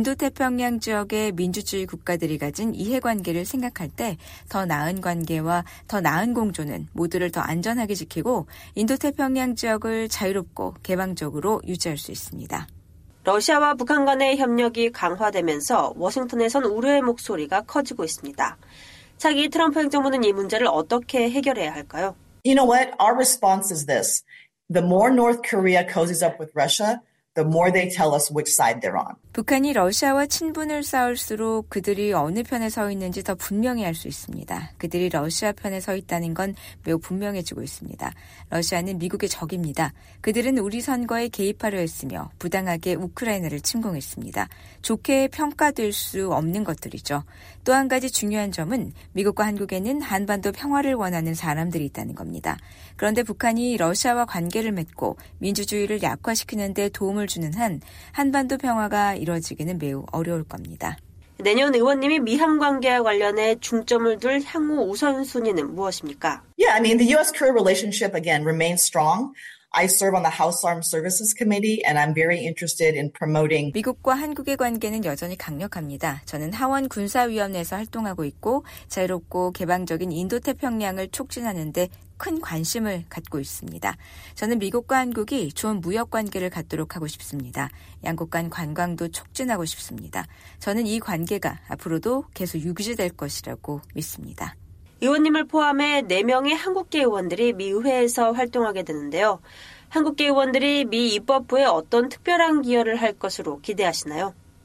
인도태평양 지역의 민주주의 국가들이 가진 이해관계를 생각할 때 더 나은 관계와 더 나은 공조는 모두를 더 안전하게 지키고 인도태평양 지역을 자유롭고 개방적으로 유지할 수 있습니다. 러시아와 북한 간의 협력이 강화되면서 워싱턴에선 우려의 목소리가 커지고 있습니다. 차기 트럼프 행정부는 이 문제를 어떻게 해결해야 할까요? You know what? Our response is this. The more North Korea cozies up with Russia, the more they tell us which side they're on. 북한이 러시아와 친분을 쌓을수록 그들이 어느 편에 서 있는지 더 분명히 알 수 있습니다. 그들이 러시아 편에 서 있다는 건 매우 분명해지고 있습니다. 러시아는 미국의 적입니다. 그들은 우리 선거에 개입하려 했으며 부당하게 우크라이나를 침공했습니다. 좋게 평가될 수 없는 것들이죠. 또 한 가지 중요한 점은 미국과 한국에는 한반도 평화를 원하는 사람들이 있다는 겁니다. 그런데 북한이 러시아와 관계를 맺고 민주주의를 약화시키는 데 도움을 주는 한 한반도 평화가 이뤄지기는 매우 어려울 겁니다. 내년 의원님이 미한 관계와 관련해 중점을 둘 향후 우선순위는 무엇입니까? Yeah, I mean, the U S-Korea relationship, again, remains strong. I serve on the House Armed Services Committee and I'm very interested in promoting 미국과 한국의 관계는 여전히 강력합니다. 저는 하원 군사위원회에서 활동하고 있고 자유롭고 개방적인 인도태평양을 촉진하는 데 큰 관심을 갖고 있습니다. 저는 미국과 한국이 좋은 무역 관계를 갖도록 하고 싶습니다. 양국 간 관광도 촉진하고 싶습니다. 저는 이 관계가 앞으로도 계속 유지될 것이라고 믿습니다. 의원님을 포함해 네 명의 한국계 의원들이 미 의회에서 활동하게 되는데요. 한국계 의원들이 미 입법부에 어떤 특별한 기여를 할 것으로 기대하시나요?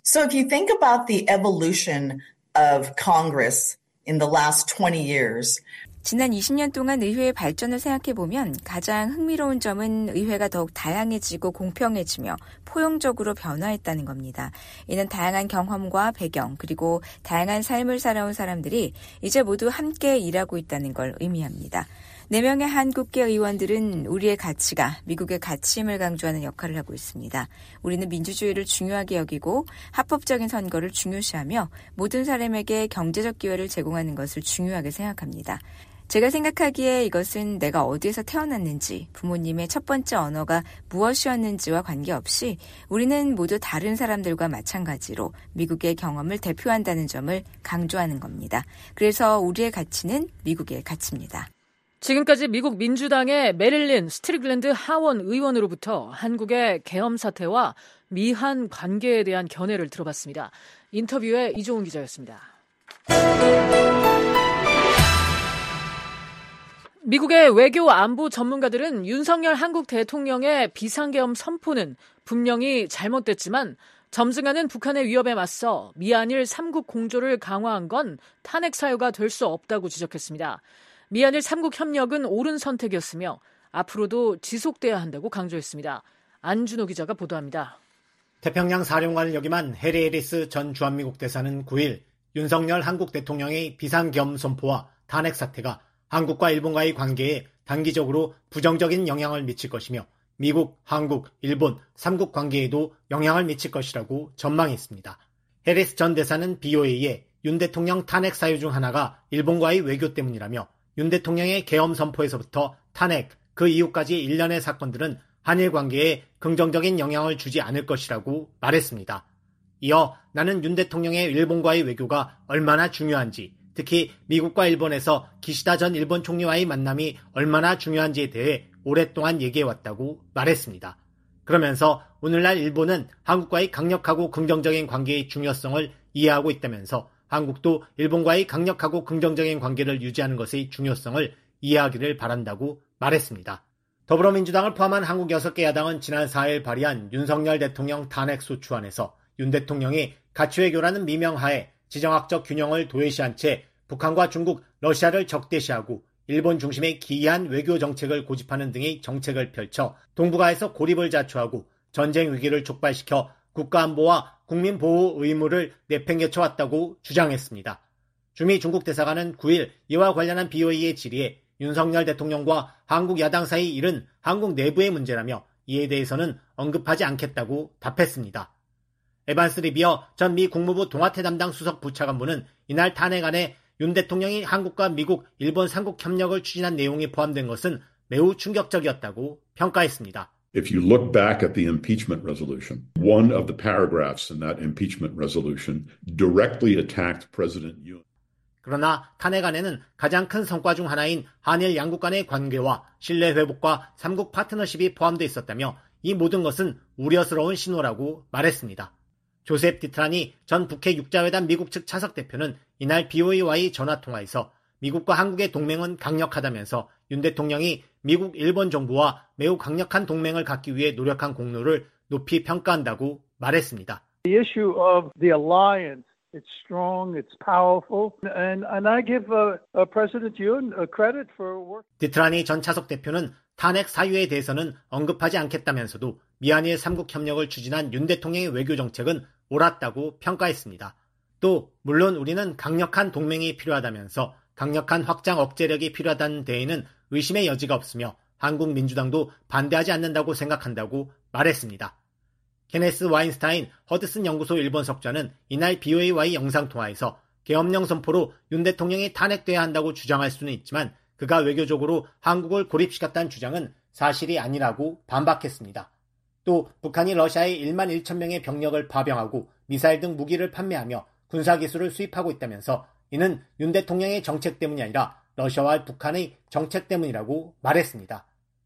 So if you think about the evolution of Congress in the last twenty years, 지난 이십 년 동안 의회의 발전을 생각해보면 가장 흥미로운 점은 의회가 더욱 다양해지고 공평해지며 포용적으로 변화했다는 겁니다. 이는 다양한 경험과 배경 그리고 다양한 삶을 살아온 사람들이 이제 모두 함께 일하고 있다는 걸 의미합니다. 네 명의 한국계 의원들은 우리의 가치가 미국의 가치임을 강조하는 역할을 하고 있습니다. 우리는 민주주의를 중요하게 여기고 합법적인 선거를 중요시하며 모든 사람에게 경제적 기회를 제공하는 것을 중요하게 생각합니다. 제가 생각하기에 이것은 내가 어디에서 태어났는지, 부모님의 첫 번째 언어가 무엇이었는지와 관계없이 우리는 모두 다른 사람들과 마찬가지로 미국의 경험을 대표한다는 점을 강조하는 겁니다. 그래서 우리의 가치는 미국의 가치입니다. 지금까지 미국 민주당의 메릴린 스트릭랜드 하원 의원으로부터 한국의 계엄 사태와 미한 관계에 대한 견해를 들어봤습니다. 인터뷰에 이종훈 기자였습니다. 미국의 외교 안보 전문가들은 윤석열 한국 대통령의 비상계엄 선포는 분명히 잘못됐지만 점증하는 북한의 위협에 맞서 미한일 삼국 공조를 강화한 건 탄핵 사유가 될 수 없다고 지적했습니다. 미한일 삼국 협력은 옳은 선택이었으며 앞으로도 지속돼야 한다고 강조했습니다. 안준호 기자가 보도합니다. 태평양 사령관을 역임한 해리 해리스 전 주한미국 대사는 구 일 윤석열 한국 대통령의 비상계엄 선포와 탄핵 사태가 한국과 일본과의 관계에 단기적으로 부정적인 영향을 미칠 것이며 미국, 한국, 일본 삼국 관계에도 영향을 미칠 것이라고 전망했습니다. 해리스 전 대사는 비오에이에 윤 대통령 탄핵 사유 중 하나가 일본과의 외교 때문이라며 윤 대통령의 계엄 선포에서부터 탄핵, 그 이후까지 일련의 사건들은 한일 관계에 긍정적인 영향을 주지 않을 것이라고 말했습니다. 이어 나는 윤 대통령의 일본과의 외교가 얼마나 중요한지, 특히 미국과 일본에서 기시다 전 일본 총리와의 만남이 얼마나 중요한지에 대해 오랫동안 얘기해왔다고 말했습니다. 그러면서 오늘날 일본은 한국과의 강력하고 긍정적인 관계의 중요성을 이해하고 있다면서 한국도 일본과의 강력하고 긍정적인 관계를 유지하는 것의 중요성을 이해하기를 바란다고 말했습니다. 더불어민주당을 포함한 한국 여섯 개 야당은 지난 사 일 발의한 윤석열 대통령 탄핵 소추안에서 윤 대통령이 가치외교라는 미명하에 지정학적 균형을 도외시한 채 북한과 중국, 러시아를 적대시하고 일본 중심의 기이한 외교 정책을 고집하는 등의 정책을 펼쳐 동북아에서 고립을 자초하고 전쟁 위기를 촉발시켜 국가안보와 국민보호 의무를 내팽개쳐왔다고 주장했습니다. 주미 중국 대사관은 구 일 이와 관련한 비오이의 질의에 윤석열 대통령과 한국 야당 사이 일은 한국 내부의 문제라며 이에 대해서는 언급하지 않겠다고 답했습니다. 에반스 리비어 전 미 국무부 동아태 담당 수석 부차관보는 이날 탄핵안에 윤 대통령이 한국과 미국, 일본 삼국 협력을 추진한 내용이 포함된 것은 매우 충격적이었다고 평가했습니다. If you look back at the impeachment resolution, one of the paragraphs in that impeachment resolution directly attacked President Yoon. 그러나 탄핵안에는 가장 큰 성과 중 하나인 한일 양국 간의 관계와 신뢰 회복과 삼국 파트너십이 포함되어 있었다며 이 모든 것은 우려스러운 신호라고 말했습니다. 조셉 디트라니 전 북핵 육자회담 미국 측 차석 대표는 이날 비오이와의 전화통화에서 미국과 한국의 동맹은 강력하다면서 윤 대통령이 미국, 일본 정부와 매우 강력한 동맹을 갖기 위해 노력한 공로를 높이 평가한다고 말했습니다. The issue of the alliance, it's strong, it's powerful, and, and I give uh, uh, President Yoon credit for work. 디트라니 전 차석 대표는 탄핵 사유에 대해서는 언급하지 않겠다면서도 미한일 삼국 협력을 추진한 윤 대통령의 외교 정책은 옳았다고 평가했습니다. 또 물론 우리는 강력한 동맹이 필요하다면서 강력한 확장 억제력이 필요하다는 데에는 의심의 여지가 없으며 한국 민주당도 반대하지 않는다고 생각한다고 말했습니다. 케네스 와인스타인 허드슨 연구소 일본 석좌는 이날 비오에이와의 영상통화에서 계엄령 선포로 윤 대통령이 탄핵돼야 한다고 주장할 수는 있지만 그가 외교적으로 한국을 고립시켰다는 주장은 사실이 아니라고 반박했습니다. 또 북한이 러시아에 일만 천 명의 병력을 파병하고 미사일 등 무기를 판매하며 군사기술을 수입하고 있다면서 이는 윤 대통령의 정책 때문이 아니라 러시아와 북한의 정책 때문이라고 말했습니다.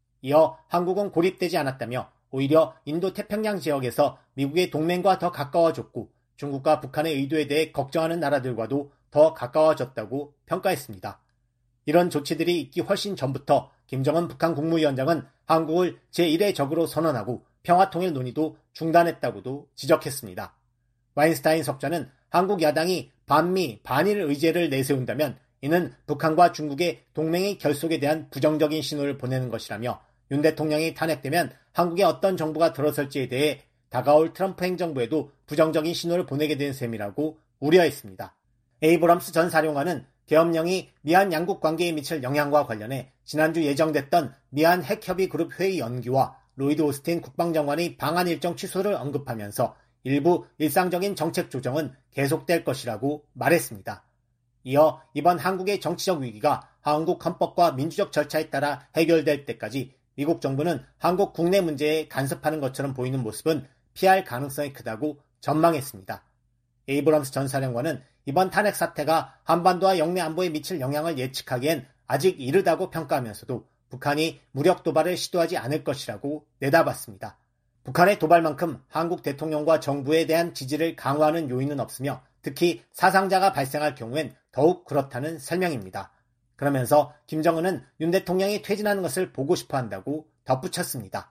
이어 한국은 고립되지 않았다며 오히려 인도태평양 지역에서 미국의 동맹과 더 가까워졌고 중국과 북한의 의도에 대해 걱정하는 나라들과도 더 가까워졌다고 평가했습니다. 이런 조치들이 있기 훨씬 전부터 김정은 북한 국무위원장은 한국을 제일의 적으로 선언하고 평화통일 논의도 중단했다고도 지적했습니다. 와인스타인 석좌는 한국 야당이 반미, 반일 의제를 내세운다면 이는 북한과 중국의 동맹의 결속에 대한 부정적인 신호를 보내는 것이라며 윤 대통령이 탄핵되면 한국에 어떤 정부가 들어설지에 대해 다가올 트럼프 행정부에도 부정적인 신호를 보내게 된 셈이라고 우려했습니다. 에이브럼스 전 사령관은 계엄령이 미한 양국 관계에 미칠 영향과 관련해 지난주 예정됐던 미한 핵협의 그룹 회의 연기와 로이드 오스틴 국방장관의 방한 일정 취소를 언급하면서 일부 일상적인 정책 조정은 계속될 것이라고 말했습니다. 이어 이번 한국의 정치적 위기가 한국 헌법과 민주적 절차에 따라 해결될 때까지 미국 정부는 한국 국내 문제에 간섭하는 것처럼 보이는 모습은 피할 가능성이 크다고 전망했습니다. 에이브럼스 전 사령관은 이번 탄핵 사태가 한반도와 영내 안보에 미칠 영향을 예측하기엔 아직 이르다고 평가하면서도 북한이 무력 도발을 시도하지 않을 것이라고 내다봤습니다. 북한의 도발만큼 한국 대통령과 정부에 대한 지지를 강화하는 요인은 없으며 특히 사상자가 발생할 경우엔 더욱 그렇다는 설명입니다. 그러면서 김정은은 윤 대통령이 퇴진하는 것을 보고 싶어 한다고 덧붙였습니다.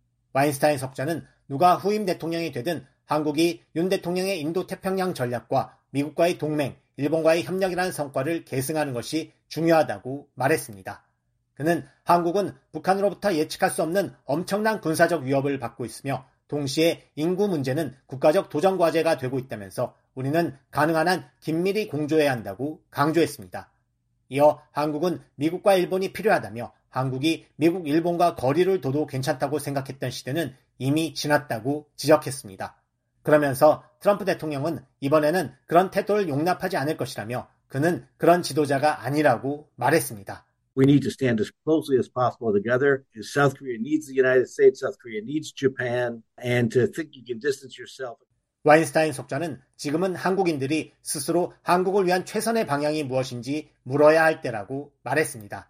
와인스타인 석좌는 누가 후임 대통령이 되든 한국이 윤 대통령의 인도태평양 전략과 미국과의 동맹, 일본과의 협력이라는 성과를 계승하는 것이 중요하다고 말했습니다. 그는 한국은 북한으로부터 예측할 수 없는 엄청난 군사적 위협을 받고 있으며 동시에 인구 문제는 국가적 도전 과제가 되고 있다면서 우리는 가능한 한 긴밀히 공조해야 한다고 강조했습니다. 이어 한국은 미국과 일본이 필요하다며 한국이 미국, 일본과 거리를 둬도 괜찮다고 생각했던 시대는 이미 지났다고 지적했습니다. 그러면서 트럼프 대통령은 이번에는 그런 태도를 용납하지 않을 것이라며 그는 그런 지도자가 아니라고 말했습니다. We need to stand as closely as possible together. South Korea needs the United States, South Korea needs Japan, and to think you can distance yourself. 와인스타인 석좌는 지금은 한국인들이 스스로 한국을 위한 최선의 방향이 무엇인지 물어야 할 때라고 말했습니다.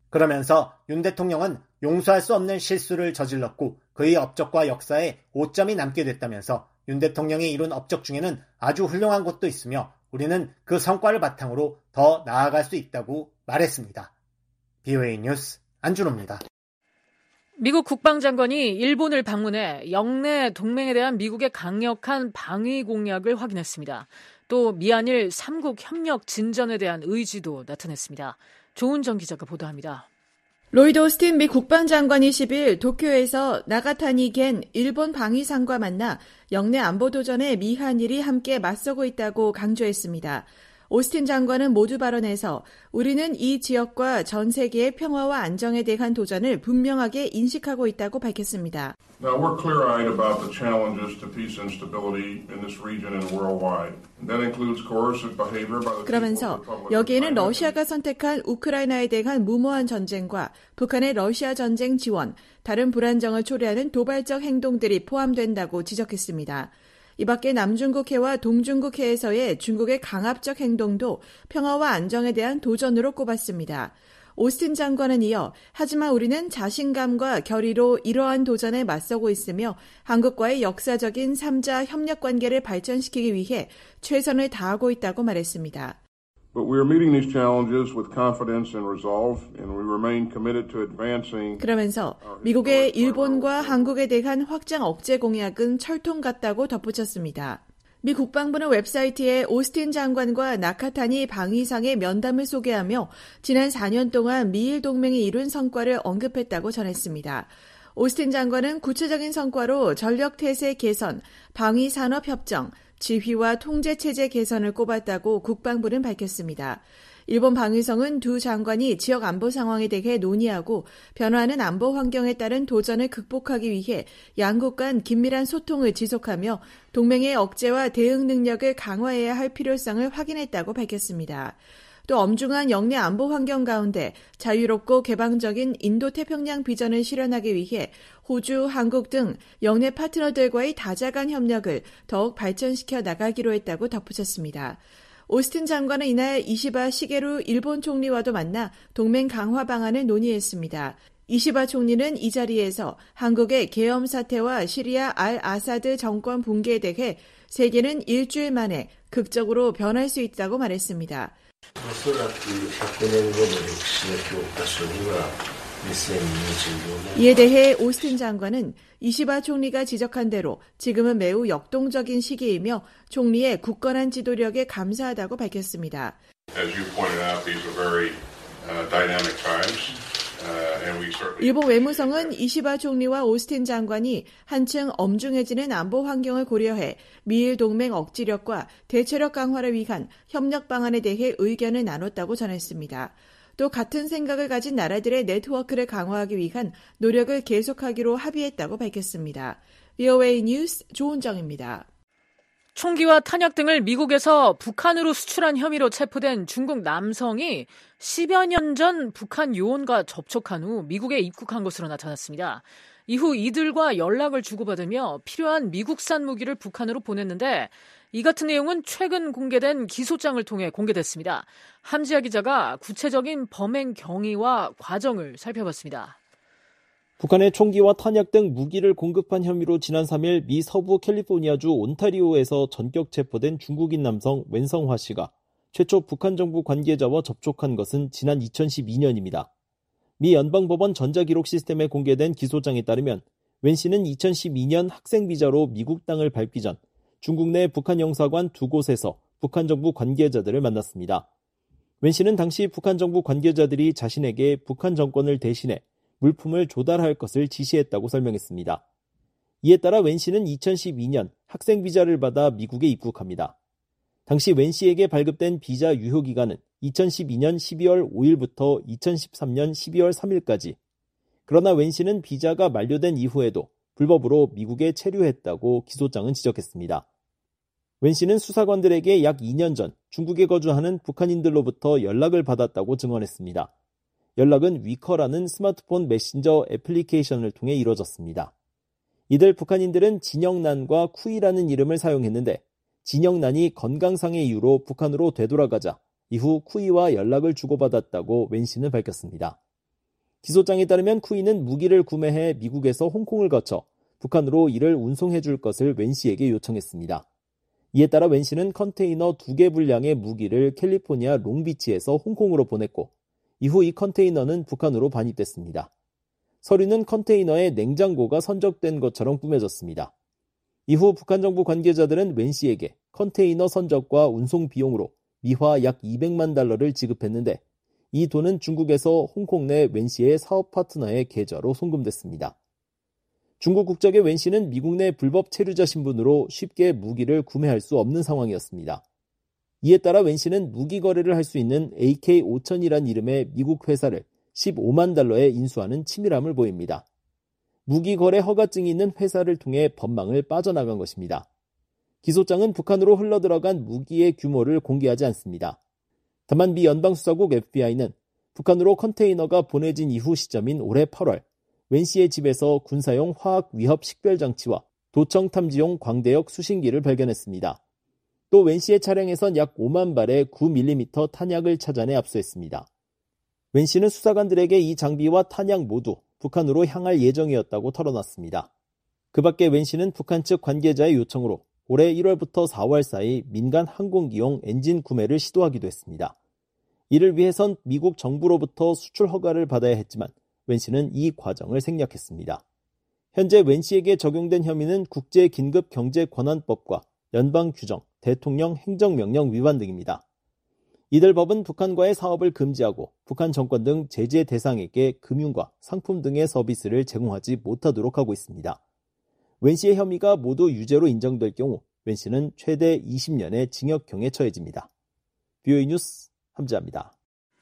그러면서 윤 대통령은 용서할 수 없는 실수를 저질렀고 그의 업적과 역사에 오점이 남게 됐다면서 윤 대통령이 이룬 업적 중에는 아주 훌륭한 것도 있으며 우리는 그 성과를 바탕으로 더 나아갈 수 있다고 말했습니다. 비오에이 뉴스 안준호입니다. 미국 국방장관이 일본을 방문해 영내 동맹에 대한 미국의 강력한 방위 공약을 확인했습니다. 또 미한일 삼국 협력 진전에 대한 의지도 나타냈습니다. 조은정 기자가 보도합니다. 로이드 오스틴 미 국방장관이 이십일 도쿄에서 나가타니 겐 일본 방위상과 만나 영내 안보 도전에 미한일이 함께 맞서고 있다고 강조했습니다. 오스틴 장관은 모두 발언에서 우리는 이 지역과 전 세계의 평화와 안정에 대한 도전을 분명하게 인식하고 있다고 밝혔습니다. Now we're clear-eyed about the challenges to peace and stability in this region and worldwide. That includes coercive behavior by the 그러면서 여기에는 러시아가 선택한 우크라이나에 대한 무모한 전쟁과 북한의 러시아 전쟁 지원, 다른 불안정을 초래하는 도발적 행동들이 포함된다고 지적했습니다. 이 밖에 남중국해와 동중국해에서의 중국의 강압적 행동도 평화와 안정에 대한 도전으로 꼽았습니다. 오스틴 장관은 이어 하지만 우리는 자신감과 결의로 이러한 도전에 맞서고 있으며 한국과의 역사적인 삼자 협력 관계를 발전시키기 위해 최선을 다하고 있다고 말했습니다. But we are meeting these challenges with confidence and resolve, and we remain committed to advancing. 그러면서 미국의 일본과 한국에 대한 확장 억제 공약은 철통 같다고 덧붙였습니다. 미 국방부는 웹사이트에 오스틴 장관과 나카타니 방위상의 면담을 소개하며 지난 사 년 동안 미일 동맹이 이룬 성과를 언급했다고 전했습니다. 오스틴 장관은 구체적인 성과로 전력태세 개선, 방위산업협정, 지휘와 통제체제 개선을 꼽았다고 국방부는 밝혔습니다. 일본 방위성은 두 장관이 지역 안보 상황에 대해 논의하고 변화하는 안보 환경에 따른 도전을 극복하기 위해 양국 간 긴밀한 소통을 지속하며 동맹의 억제와 대응 능력을 강화해야 할 필요성을 확인했다고 밝혔습니다. 또 엄중한 영내 안보 환경 가운데 자유롭고 개방적인 인도태평양 비전을 실현하기 위해 호주, 한국 등 영내 파트너들과의 다자간 협력을 더욱 발전시켜 나가기로 했다고 덧붙였습니다. 오스틴 장관은 이날 이시바 시게루 일본 총리와도 만나 동맹 강화 방안을 논의했습니다. 이시바 총리는 이 자리에서 한국의 계엄 사태와 시리아 알 아사드 정권 붕괴에 대해 세계는 일주일 만에 극적으로 변할 수 있다고 말했습니다. おそらくひゃくねんごの歴史の教科書には 이에 대해 오스틴 장관은 이시바 총리가 지적한 대로 지금은 매우 역동적인 시기이며 총리의 굳건한 지도력에 감사하다고 밝혔습니다. As you pointed out, these are very uh, dynamic times. 일본 외무성은 이시바 총리와 오스틴 장관이 한층 엄중해지는 안보 환경을 고려해 미일 동맹 억지력과 대처력 강화를 위한 협력 방안에 대해 의견을 나눴다고 전했습니다. 또 같은 생각을 가진 나라들의 네트워크를 강화하기 위한 노력을 계속하기로 합의했다고 밝혔습니다. 브이오에이 뉴스 조은정입니다. 총기와 탄약 등을 미국에서 북한으로 수출한 혐의로 체포된 중국 남성이 십여 년 전 북한 요원과 접촉한 후 미국에 입국한 것으로 나타났습니다. 이후 이들과 연락을 주고받으며 필요한 미국산 무기를 북한으로 보냈는데 이 같은 내용은 최근 공개된 기소장을 통해 공개됐습니다. 함지아 기자가 구체적인 범행 경위와 과정을 살펴봤습니다. 북한의 총기와 탄약 등 무기를 공급한 혐의로 지난 삼 일 미 서부 캘리포니아주 온타리오에서 전격 체포된 중국인 남성 웬성화 씨가 최초 북한 정부 관계자와 접촉한 것은 지난 이천십이 년입니다. 미 연방법원 전자기록 시스템에 공개된 기소장에 따르면 웬 씨는 이천십이 년 학생 비자로 미국 땅을 밟기 전 중국 내 북한 영사관 두 곳에서 북한 정부 관계자들을 만났습니다. 웬 씨는 당시 북한 정부 관계자들이 자신에게 북한 정권을 대신해 물품을 조달할 것을 지시했다고 설명했습니다. 이에 따라 웬 씨는 이천십이 년 학생 비자를 받아 미국에 입국합니다. 당시 웬 씨에게 발급된 비자 유효 기간은 이천십이 년 십이월 오일부터 이천십삼 년 십이월 삼일까지. 그러나 웬 씨는 비자가 만료된 이후에도 불법으로 미국에 체류했다고 기소장은 지적했습니다. 웬 씨는 수사관들에게 약 이 년 전 중국에 거주하는 북한인들로부터 연락을 받았다고 증언했습니다. 연락은 위커라는 스마트폰 메신저 애플리케이션을 통해 이루어졌습니다. 이들 북한인들은 진영난과 쿠이라는 이름을 사용했는데 진영난이 건강상의 이유로 북한으로 되돌아가자 이후 쿠이와 연락을 주고받았다고 웬 씨는 밝혔습니다. 기소장에 따르면 쿠이는 무기를 구매해 미국에서 홍콩을 거쳐 북한으로 이를 운송해 줄 것을 웬 씨에게 요청했습니다. 이에 따라 웬 씨는 컨테이너 두 개 분량의 무기를 캘리포니아 롱비치에서 홍콩으로 보냈고 이후 이 컨테이너는 북한으로 반입됐습니다. 서류는 컨테이너에 냉장고가 선적된 것처럼 꾸며졌습니다. 이후 북한 정부 관계자들은 웬 씨에게 컨테이너 선적과 운송 비용으로 미화 약 이백만 달러를 지급했는데 이 돈은 중국에서 홍콩 내 웬 씨의 사업 파트너의 계좌로 송금됐습니다. 중국 국적의 웬 씨는 미국 내 불법 체류자 신분으로 쉽게 무기를 구매할 수 없는 상황이었습니다. 이에 따라 웬 씨는 무기 거래를 할 수 있는 에이케이 오천이란 이름의 미국 회사를 십오만 달러에 인수하는 치밀함을 보입니다. 무기 거래 허가증이 있는 회사를 통해 법망을 빠져나간 것입니다. 기소장은 북한으로 흘러들어간 무기의 규모를 공개하지 않습니다. 다만 미 연방수사국 에프비아이는 북한으로 컨테이너가 보내진 이후 시점인 올해 팔월 웬 씨의 집에서 군사용 화학 위협 식별장치와 도청 탐지용 광대역 수신기를 발견했습니다. 또 웬 씨의 차량에선 약 오만 발의 구 밀리미터 탄약을 찾아내 압수했습니다. 웬 씨는 수사관들에게 이 장비와 탄약 모두 북한으로 향할 예정이었다고 털어놨습니다. 그 밖에 웬 씨는 북한 측 관계자의 요청으로 올해 일월부터 사월 사이 민간 항공기용 엔진 구매를 시도하기도 했습니다. 이를 위해선 미국 정부로부터 수출 허가를 받아야 했지만 웬 씨는 이 과정을 생략했습니다. 현재 웬 씨에게 적용된 혐의는 국제긴급경제권한법과 연방규정, 대통령 행정명령 위반 등입니다. 이들 법은 북한과의 사업을 금지하고 북한 정권 등 제재 대상에게 금융과 상품 등의 서비스를 제공하지 못하도록 하고 있습니다. 웬 씨의 혐의가 모두 유죄로 인정될 경우 웬 씨는 최대 이십 년의 징역형에 처해집니다. 브이오에이 뉴스 함지아입니다.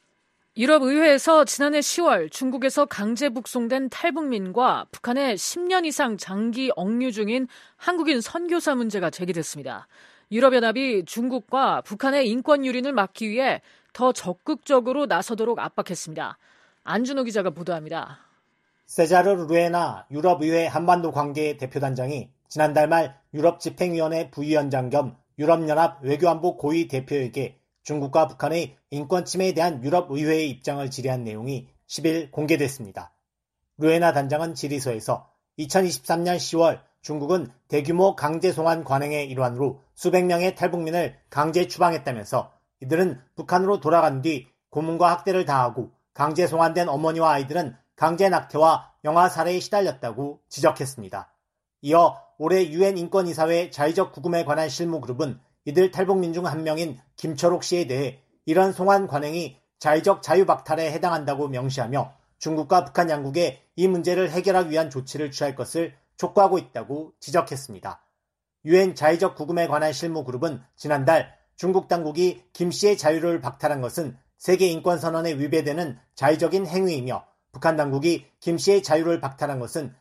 유럽의회에서 지난해 시월 중국에서 강제 북송된 탈북민과 북한에 십 년 이상 장기 억류 중인 한국인 선교사 문제가 제기됐습니다. 유럽연합이 중국과 북한의 인권 유린을 막기 위해 더 적극적으로 나서도록 압박했습니다. 안준호 기자가 보도합니다. 세자르 루에나 유럽의회 한반도 관계 대표단장이 지난달 말 유럽집행위원회 부위원장 겸 유럽연합 외교안보 고위 대표에게 중국과 북한의 인권 침해에 대한 유럽의회의 입장을 질의한 내용이 십 일 공개됐습니다. 루에나 단장은 질의서에서 이천이십삼 년 시월 중국은 대규모 강제 송환 관행의 일환으로 수백 명의 탈북민을 강제 추방했다면서 이들은 북한으로 돌아간 뒤 고문과 학대를 당하고 강제 송환된 어머니와 아이들은 강제 낙태와 영아 살해에 시달렸다고 지적했습니다. 이어 올해 유엔 인권이사회 자의적 구금에 관한 실무그룹은 이들 탈북민 중 한 명인 김철옥 씨에 대해 이런 송환 관행이 자의적 자유박탈에 해당한다고 명시하며 중국과 북한 양국에 이 문제를 해결하기 위한 조치를 취할 것을 촉구하고 있다고 지적했습니다. 유엔 자의적 구금에 관한 실무그룹은 지난달 중국 당국이 김 씨의 자유를 박탈한 것은 세계인권선언에 위배되는 자의적인 행위이며 북한 당국이 김 씨의 자유를 박탈한 것은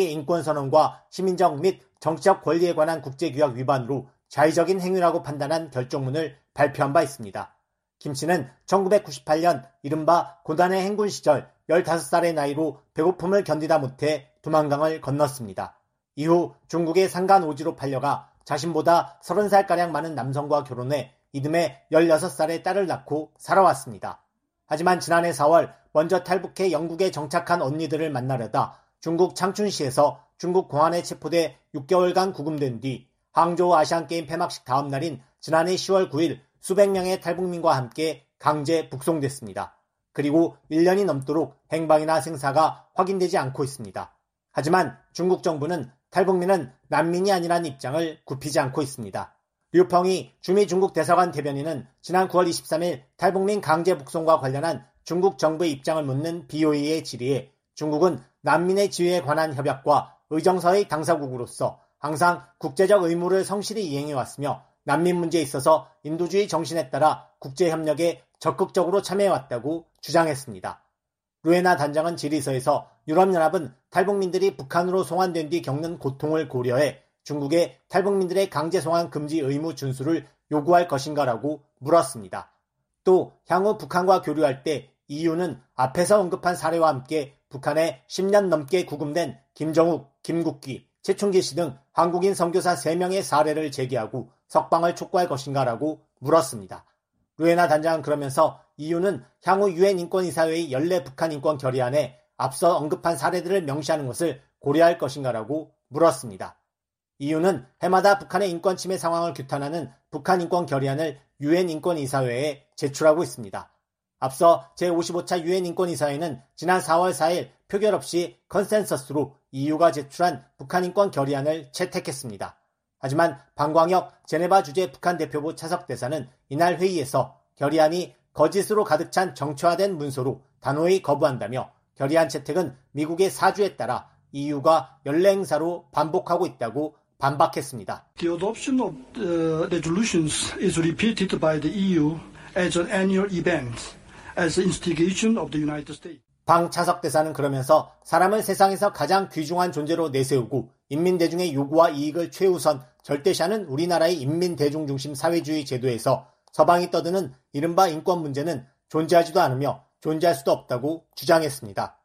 세계인권선언과 시민적 및 정치적 권리에 관한 국제규약 위반으로 자의적인 행위라고 판단한 결정문을 발표한 바 있습니다. 김 씨는 천구백구십팔 년 이른바 고단의 행군 시절 열다섯 살의 나이로 배고픔을 견디다 못해 두만강을 건넜습니다. 이후 중국의 상간오지로 팔려가 자신보다 서른 살가량 많은 남성과 결혼해 이듬해 열여섯 살의 딸을 낳고 살아왔습니다. 하지만 지난해 사월 먼저 탈북해 영국에 정착한 언니들을 만나려다 중국 창춘시에서 중국 공안에 체포돼 육 개월간 구금된 뒤 항저우 아시안게임 폐막식 다음 날인 지난해 시월 구일 수백 명의 탈북민과 함께 강제 북송됐습니다. 그리고 일 년이 넘도록 행방이나 생사가 확인되지 않고 있습니다. 하지만 중국 정부는 탈북민은 난민이 아니라는 입장을 굽히지 않고 있습니다. 류펑이 주미 중국 대사관 대변인은 지난 구월 이십삼일 탈북민 강제 북송과 관련한 중국 정부의 입장을 묻는 비오이의 질의에 중국은 난민의 지위에 관한 협약과 의정서의 당사국으로서 항상 국제적 의무를 성실히 이행해왔으며 난민 문제에 있어서 인도주의 정신에 따라 국제협력에 적극적으로 참여해왔다고 주장했습니다. 루에나 단장은 질의서에서 유럽연합은 탈북민들이 북한으로 송환된 뒤 겪는 고통을 고려해 중국의 탈북민들의 강제 송환 금지 의무 준수를 요구할 것인가라고 물었습니다. 또 향후 북한과 교류할 때 이유는 앞에서 언급한 사례와 함께 북한에 십 년 넘게 구금된 김정욱, 김국기, 최충기 씨 등 한국인 선교사 세 명의 사례를 제기하고 석방을 촉구할 것인가라고 물었습니다. 루에나 단장은 그러면서 이유는 향후 유엔 인권이사회의 연례 북한 인권 결의안에 앞서 언급한 사례들을 명시하는 것을 고려할 것인가라고 물었습니다. 이유는 해마다 북한의 인권 침해 상황을 규탄하는 북한 인권 결의안을 유엔 인권이사회에 제출하고 있습니다. 앞서 제오십오 차 유엔 인권이사회는 지난 사월 사일 표결 없이 컨센서스로 이유가 제출한 북한 인권 결의안을 채택했습니다. 하지만 방광혁 제네바 주재 북한 대표부 차석대사는 이날 회의에서 결의안이 거짓으로 가득 찬 정치화된 문서로 단호히 거부한다며 결의안 채택은 미국의 사주에 따라 이유가 연례 행사로 반복하고 있다고 반박했습니다. The adoption of the resolutions is repeated by the E U as an annual event, as an instigation of the United States. 방 차석대사는 그러면서 사람을 세상에서 가장 귀중한 존재로 내세우고 인민대중의 요구와 이익을 최우선 절대시하는 우리나라의 인민대중 중심 사회주의 제도에서 서방이 떠드는 이른바 인권 문제는 존재하지도 않으며 존재할 수도 없다고 주장했습니다.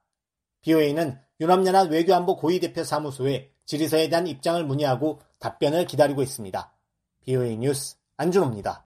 비오에이는 유럽연합 외교안보 고위대표 사무소에 질의서에 대한 입장을 문의하고 답변을 기다리고 있습니다. 비오에이 뉴스 안준호입니다.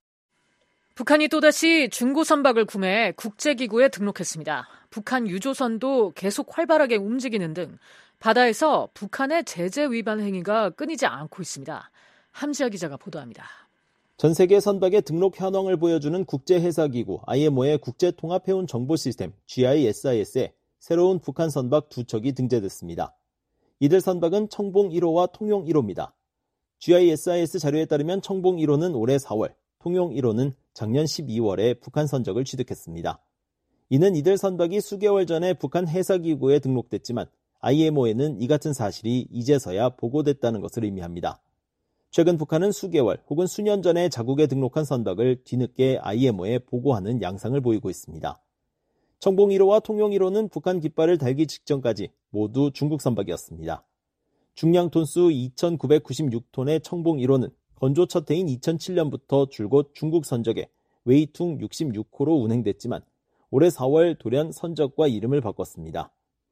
북한이 또다시 중고 선박을 구매해 국제기구에 등록했습니다. 북한 유조선도 계속 활발하게 움직이는 등 바다에서 북한의 제재 위반 행위가 끊이지 않고 있습니다. 함지아 기자가 보도합니다. 전 세계 선박의 등록 현황을 보여주는 국제해사기구 아이엠오의 국제통합해운 정보시스템 지아이에스아이에스에 새로운 북한 선박 두 척이 등재됐습니다. 이들 선박은 청봉 일 호와 통용 일 호입니다. 지아이에스아이에스 자료에 따르면 청봉 일 호는 올해 사월, 통용 일 호는 작년 십이월에 북한 선적을 취득했습니다. 이는 이들 선박이 수개월 전에 북한 해사기구에 등록됐지만 아이엠오에는 이 같은 사실이 이제서야 보고됐다는 것을 의미합니다. 최근 북한은 수개월 혹은 수년 전에 자국에 등록한 선박을 뒤늦게 아이엠오에 보고하는 양상을 보이고 있습니다. 청봉 일 호와 통용 일 호는 북한 깃발을 달기 직전까지 모두 중국 선박이었습니다. 중량 톤수 이천구백구십육 톤의 청봉 일 호는 건조 첫 해인 이천칠 년부터 줄곧 중국 선적에 웨이퉁 육십육 호로 운행됐지만 올해 사월 돌연 선적과 이름을 바꿨습니다.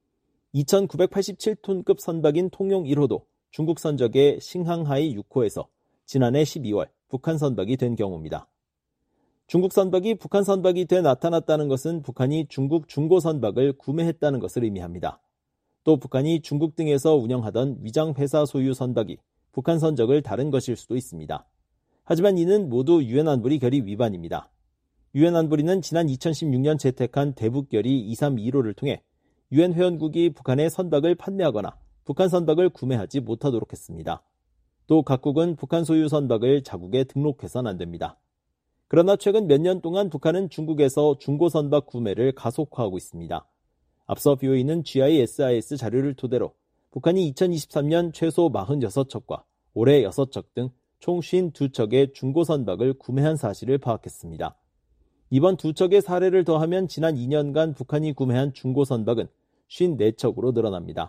이천구백팔십칠 톤급 선박인 통용 일 호도 중국 선적의 싱항하이 육 호에서 지난해 십이월 북한 선박이 된 경우입니다. 중국 선박이 북한 선박이 돼 나타났다는 것은 북한이 중국 중고 선박을 구매했다는 것을 의미합니다. 또 북한이 중국 등에서 운영하던 위장회사 소유 선박이 북한 선적을 다른 것일 수도 있습니다. 하지만 이는 모두 유엔 안보리 결의 위반입니다. 유엔 안보리는 지난 이천십육 년 채택한 대북결의 이백삼십일 호를 통해 유엔 회원국이 북한에 선박을 판매하거나 북한 선박을 구매하지 못하도록 했습니다. 또 각국은 북한 소유 선박을 자국에 등록해서는 안 됩니다. 그러나 최근 몇 년 동안 북한은 중국에서 중고 선박 구매를 가속화하고 있습니다. 앞서 비오이는 지아이에스아이에스 자료를 토대로 북한이 이천이십삼 년 최소 사십육 척과 올해 여섯 척 등 총 오십이 척의 중고 선박을 구매한 사실을 파악했습니다. 이번 두 척의 사례를 더하면 지난 이 년간 북한이 구매한 중고 선박은 오십사 척으로 늘어납니다.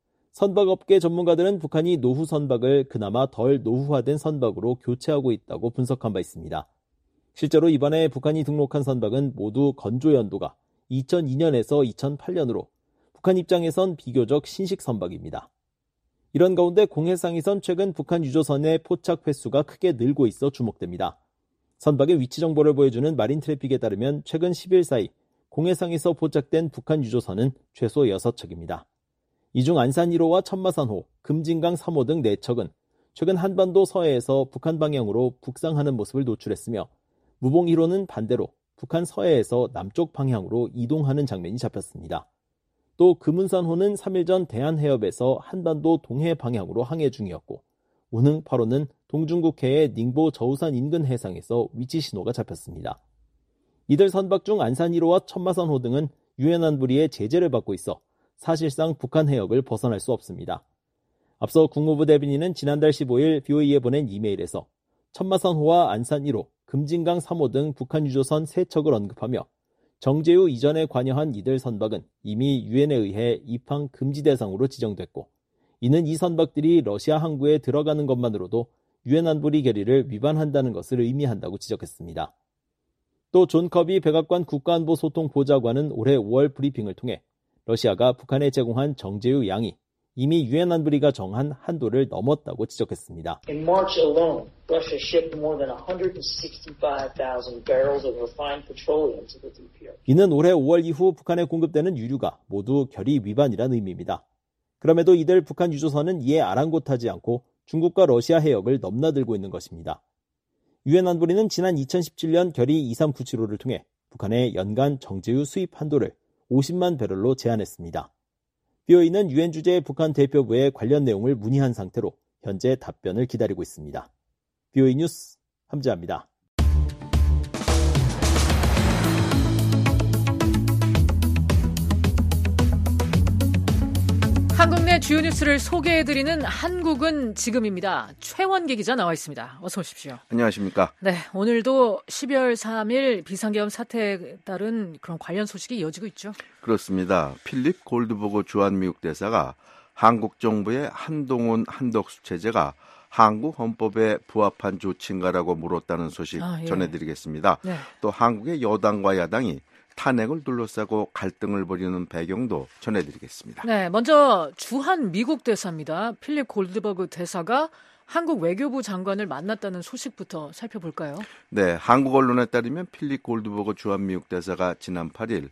선박업계 전문가들은 북한이 노후 선박을 그나마 덜 노후화된 선박으로 교체하고 있다고 분석한 바 있습니다. 실제로 이번에 북한이 등록한 선박은 모두 건조 연도가 이천이 년에서 이천팔 년으로 북한 입장에선 비교적 신식 선박입니다. 이런 가운데 공해상에선 최근 북한 유조선의 포착 횟수가 크게 늘고 있어 주목됩니다. 선박의 위치 정보를 보여주는 마린 트래픽에 따르면 최근 십 일 사이 공해상에서 포착된 북한 유조선은 최소 여섯 척입니다. 이 중 안산 일 호와 천마산호, 금진강 삼 호 등 네 척은 최근 한반도 서해에서 북한 방향으로 북상하는 모습을 노출했으며 무봉 일 호는 반대로 북한 서해에서 남쪽 방향으로 이동하는 장면이 잡혔습니다. 또 금운산호는 삼 일 전 대한해협에서 한반도 동해 방향으로 항해 중이었고 운흥 팔 호는 동중국해의 닝보 저우산 인근 해상에서 위치 신호가 잡혔습니다. 이들 선박 중 안산 일 호와 천마산호 등은 유엔 안보리의 제재를 받고 있어 사실상 북한 해역을 벗어날 수 없습니다. 앞서 국무부 대변인은 지난달 십오 일 비오이에 보낸 이메일에서 천마산호와 안산 일 호, 금진강 삼 호 등 북한 유조선 세 척을 언급하며 정제후 이전에 관여한 이들 선박은 이미 유엔에 의해 입항 금지 대상으로 지정됐고 이는 이 선박들이 러시아 항구에 들어가는 것만으로도 유엔 안보리 결의를 위반한다는 것을 의미한다고 지적했습니다. 또 존 커비 백악관 국가안보소통보좌관은 올해 오월 브리핑을 통해 러시아가 북한에 제공한 정제유 양이 이미 유엔 안보리가 정한 한도를 넘었다고 지적했습니다. In March alone, Russia shipped more than one hundred sixty-five thousand barrels of refined petroleum to the 디 피 알. 이는 올해 오월 이후 북한에 공급되는 유류가 모두 결의 위반이란 의미입니다. 그럼에도 이들 북한 유조선은 이에 아랑곳하지 않고 중국과 러시아 해역을 넘나들고 있는 것입니다. 유엔 안보리는 지난 이천십칠 년 결의 이삼구칠오를 통해 북한의 연간 정제유 수입 한도를 오십만 배럴로 제한했습니다. 비오이는 유엔 주재 북한 대표부에 관련 내용을 문의한 상태로 현재 답변을 기다리고 있습니다. 비오이 뉴스 함재합니다. 한국 내 주요 뉴스를 소개해드리는 한국은 지금입니다. 최원기 기자 나와 있습니다. 어서 오십시오. 안녕하십니까. 네, 오늘도 십이월 삼일 비상계엄 사태에 따른 그런 관련 소식이 이어지고 있죠. 그렇습니다. 필립 골드버그 주한미국 대사가 한국 정부의 한동훈 한덕수 체제가 한국 헌법에 부합한 조치인가라고 물었다는 소식 아, 예. 전해드리겠습니다. 네. 또 한국의 여당과 야당이 탄핵을 둘러싸고 갈등을 벌이는 배경도 전해드리겠습니다. 네, 먼저 주한 미국 대사입니다. 필립 골드버그 대사가 한국 외교부 장관을 만났다는 소식부터 살펴볼까요? 네, 한국 언론에 따르면 필립 골드버그 주한 미국 대사가 지난 팔 일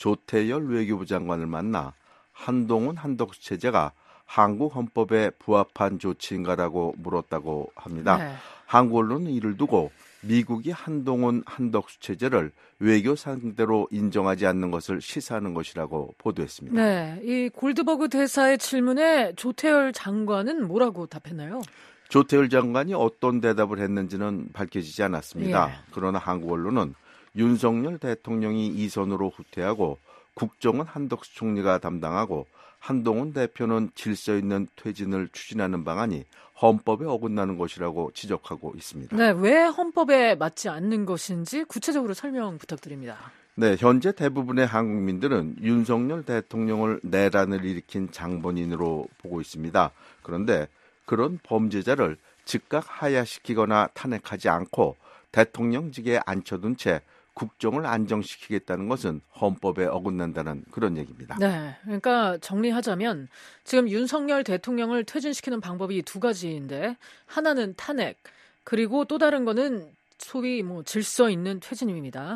조태열 외교부 장관을 만나 한동훈 한덕수 체제가 한국 헌법에 부합한 조치인가라고 물었다고 합니다. 네. 한국 언론은 이를 두고 미국이 한동훈 한덕수 체제를 외교 상대로 인정하지 않는 것을 시사하는 것이라고 보도했습니다. 네, 이 골드버그 대사의 질문에 조태열 장관은 뭐라고 답했나요? 조태열 장관이 어떤 대답을 했는지는 밝혀지지 않았습니다. 예. 그러나 한국 언론은 윤석열 대통령이 이 선으로 후퇴하고 국정은 한덕수 총리가 담당하고 한동훈 대표는 질서 있는 퇴진을 추진하는 방안이 헌법에 어긋나는 것이라고 지적하고 있습니다. 네, 왜 헌법에 맞지 않는 것인지 구체적으로 설명 부탁드립니다. 네, 현재 대부분의 한국민들은 윤석열 대통령을 내란을 일으킨 장본인으로 보고 있습니다. 그런데 그런 범죄자를 즉각 하야시키거나 탄핵하지 않고 대통령직에 앉혀둔 채 국정을 안정시키겠다는 것은 헌법에 어긋난다는 그런 얘기입니다. 네, 그러니까 정리하자면 지금 윤석열 대통령을 퇴진시키는 방법이 두 가지인데 하나는 탄핵, 그리고 또 다른 거는 소위 뭐 질서 있는 퇴진입니다.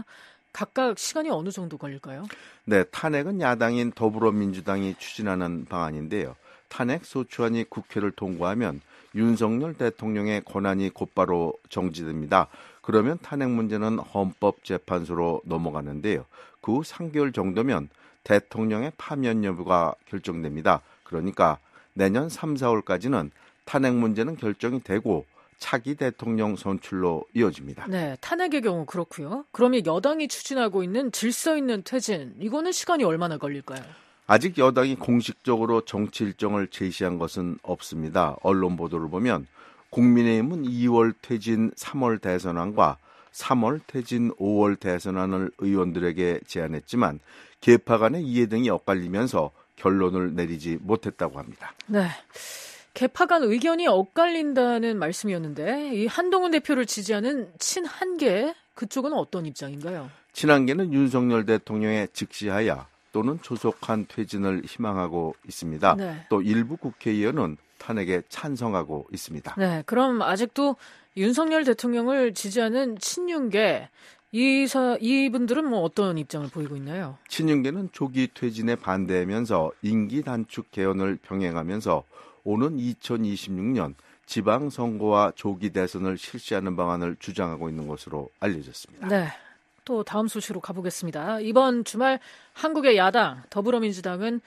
각각 시간이 어느 정도 걸릴까요? 네, 탄핵은 야당인 더불어민주당이 추진하는 방안인데요. 탄핵 소추안이 국회를 통과하면 윤석열 대통령의 권한이 곧바로 정지됩니다. 그러면 탄핵 문제는 헌법재판소로 넘어가는데요. 그 후 삼 개월 정도면 대통령의 파면 여부가 결정됩니다. 그러니까 내년 삼, 사월까지는 탄핵 문제는 결정이 되고 차기 대통령 선출로 이어집니다. 네, 탄핵의 경우 그렇고요. 그러면 여당이 추진하고 있는 질서 있는 퇴진, 이거는 시간이 얼마나 걸릴까요? 아직 여당이 공식적으로 정치 일정을 제시한 것은 없습니다. 언론 보도를 보면 국민의힘은 이월 퇴진 삼월 대선안과 삼월 퇴진 오월 대선안을 의원들에게 제안했지만 계파 간의 이해 등이 엇갈리면서 결론을 내리지 못했다고 합니다. 네. 계파 간 의견이 엇갈린다는 말씀이었는데 이 한동훈 대표를 지지하는 친한계 그쪽은 어떤 입장인가요? 친한계는 윤석열 대통령의 즉시하야 또는 조속한 퇴진을 희망하고 있습니다. 네. 또 일부 국회의원은 탄핵에 찬성하고 있습니다. 네, 그럼 아직도 윤석열 대통령을 지지하는 친윤계 이사, 이분들은 뭐 어떤 입장을 보이고 있나요? 친윤계는 조기 퇴진에 반대하면서 임기 단축 개헌을 병행하면서 오는 이천이십육 년 지방선거와 조기 대선을 실시하는 방안을 주장하고 있는 것으로 알려졌습니다. 네, 또 다음 소식으로 가보겠습니다. 이번 주말 한국의 야당 더불어민주당은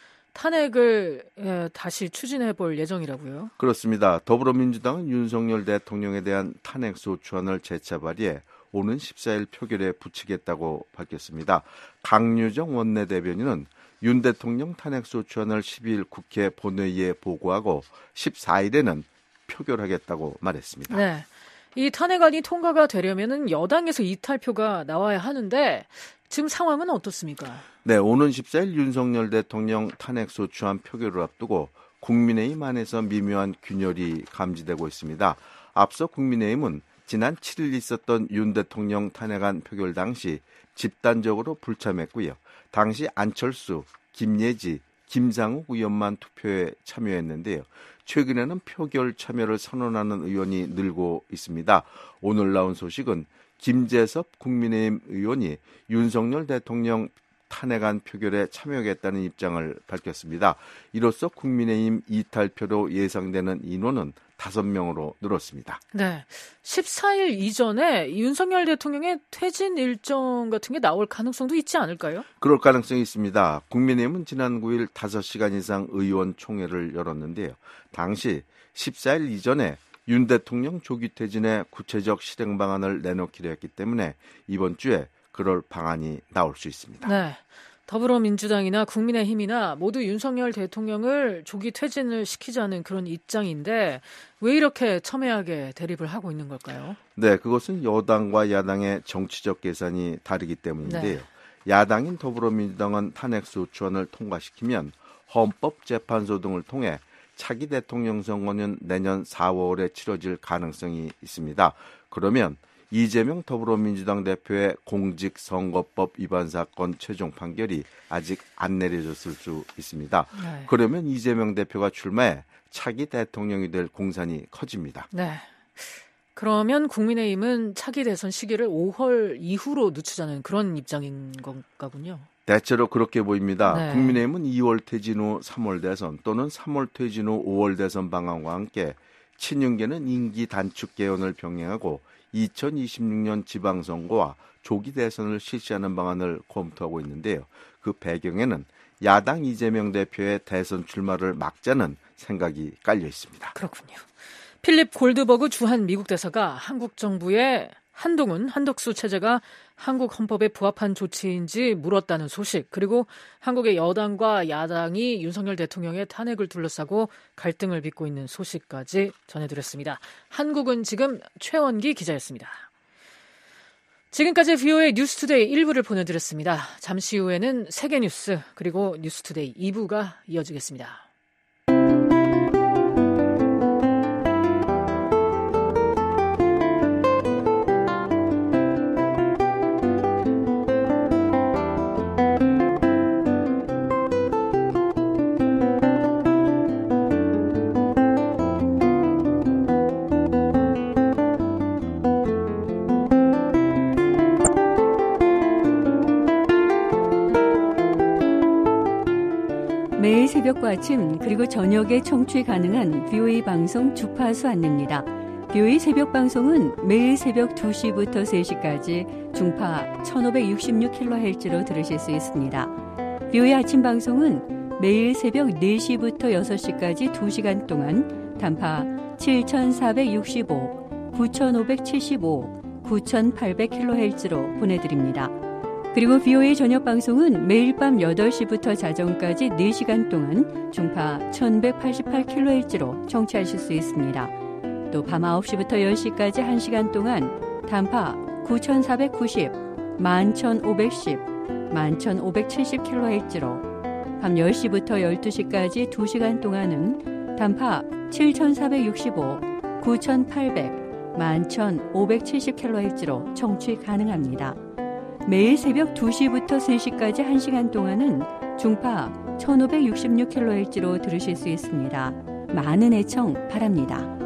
탄핵을 다시 추진해 볼 예정이라고요? 그렇습니다. 더불어민주당은 윤석열 대통령에 대한 탄핵 소추안을 재차 발의해 오는 십사일 표결에 붙이겠다고 밝혔습니다. 강유정 원내대변인은 윤 대통령 탄핵 소추안을 십이일 국회 본회의에 보고하고 십사일에는 표결하겠다고 말했습니다. 네, 이 탄핵안이 통과가 되려면 여당에서 이탈표가 나와야 하는데 지금 상황은 어떻습니까? 네, 오는 십사일 윤석열 대통령 탄핵 소추안 표결을 앞두고 국민의힘 안에서 미묘한 균열이 감지되고 있습니다. 앞서 국민의힘은 지난 칠일 있었던 윤 대통령 탄핵안 표결 당시 집단적으로 불참했고요. 당시 안철수, 김예지, 김상욱 의원만 투표에 참여했는데요. 최근에는 표결 참여를 선언하는 의원이 늘고 있습니다. 오늘 나온 소식은 김재섭 국민의힘 의원이 윤석열 대통령 탄핵안 표결에 참여하겠다는 입장을 밝혔습니다. 이로써 국민의힘 이탈표로 예상되는 인원은 다섯 명으로 늘었습니다. 네, 십사일 이전에 윤석열 대통령의 퇴진 일정 같은 게 나올 가능성도 있지 않을까요? 그럴 가능성이 있습니다. 국민의힘은 지난 구일 다섯 시간 이상 의원총회를 열었는데요. 당시 십사일 이전에 윤 대통령 조기 퇴진의 구체적 실행 방안을 내놓기로 했기 때문에 이번 주에 그럴 방안이 나올 수 있습니다. 네, 더불어민주당이나 국민의힘이나 모두 윤석열 대통령을 조기 퇴진을 시키자는 그런 입장인데 왜 이렇게 첨예하게 대립을 하고 있는 걸까요? 네, 그것은 여당과 야당의 정치적 계산이 다르기 때문인데요. 네. 야당인 더불어민주당은 탄핵 소추안을 통과시키면 헌법재판소 등을 통해 차기 대통령 선거는 내년 사월에 치러질 가능성이 있습니다. 그러면 이재명 더불어민주당 대표의 공직선거법 위반 사건 최종 판결이 아직 안 내려졌을 수 있습니다. 네. 그러면 이재명 대표가 출마해 차기 대통령이 될 공산이 커집니다. 네. 그러면 국민의힘은 차기 대선 시기를 오월 이후로 늦추자는 그런 입장인 건가군요. 대체로 그렇게 보입니다. 네. 국민의힘은 이월 퇴진 후 삼월 대선 또는 삼월 퇴진 후 오월 대선 방안과 함께 친윤계는 임기 단축 개헌을 병행하고 이천이십육 년 지방선거와 조기 대선을 실시하는 방안을 검토하고 있는데요. 그 배경에는 야당 이재명 대표의 대선 출마를 막자는 생각이 깔려 있습니다. 그렇군요. 필립 골드버그 주한 미국 대사가 한국 정부의 한동훈, 한덕수 체제가 한국 헌법에 부합한 조치인지 물었다는 소식, 그리고 한국의 여당과 야당이 윤석열 대통령의 탄핵을 둘러싸고 갈등을 빚고 있는 소식까지 전해드렸습니다. 한국은 지금 최원기 기자였습니다. 지금까지 브이오에이 뉴스투데이 일 부를 보내드렸습니다. 잠시 후에는 세계뉴스 그리고 뉴스투데이 이 부가 이어지겠습니다. 매일 새벽과 아침 그리고 저녁에 청취 가능한 브이오에이 방송 주파수 안내입니다. 브이오에이 새벽 방송은 매일 새벽 두 시부터 세 시까지 중파 천오백육십육 킬로헤르츠로 들으실 수 있습니다. 비오에이 아침 방송은 매일 새벽 네 시부터 여섯 시까지 두 시간 동안 단파 칠천사백육십오, 구천오백칠십오, 구천팔백 킬로헤르츠로 보내드립니다. 그리고 비오에이 저녁 방송은 매일 밤 여덟 시부터 자정까지 네 시간 동안 중파 천백팔십팔 킬로헤르츠로 청취하실 수 있습니다. 또 밤 아홉 시부터 열 시까지 한 시간 동안 단파 구천사백구십, 만천오백십, 만천오백칠십 킬로헤르츠로 밤 열 시부터 열두 시까지 두 시간 동안은 단파 칠천사백육십오, 구천팔백, 만천오백칠십 킬로헤르츠로 청취 가능합니다. 매일 새벽 두 시부터 세 시까지 한 시간 동안은 중파 천오백육십육 킬로헤르츠로 들으실 수 있습니다. 많은 애청 바랍니다.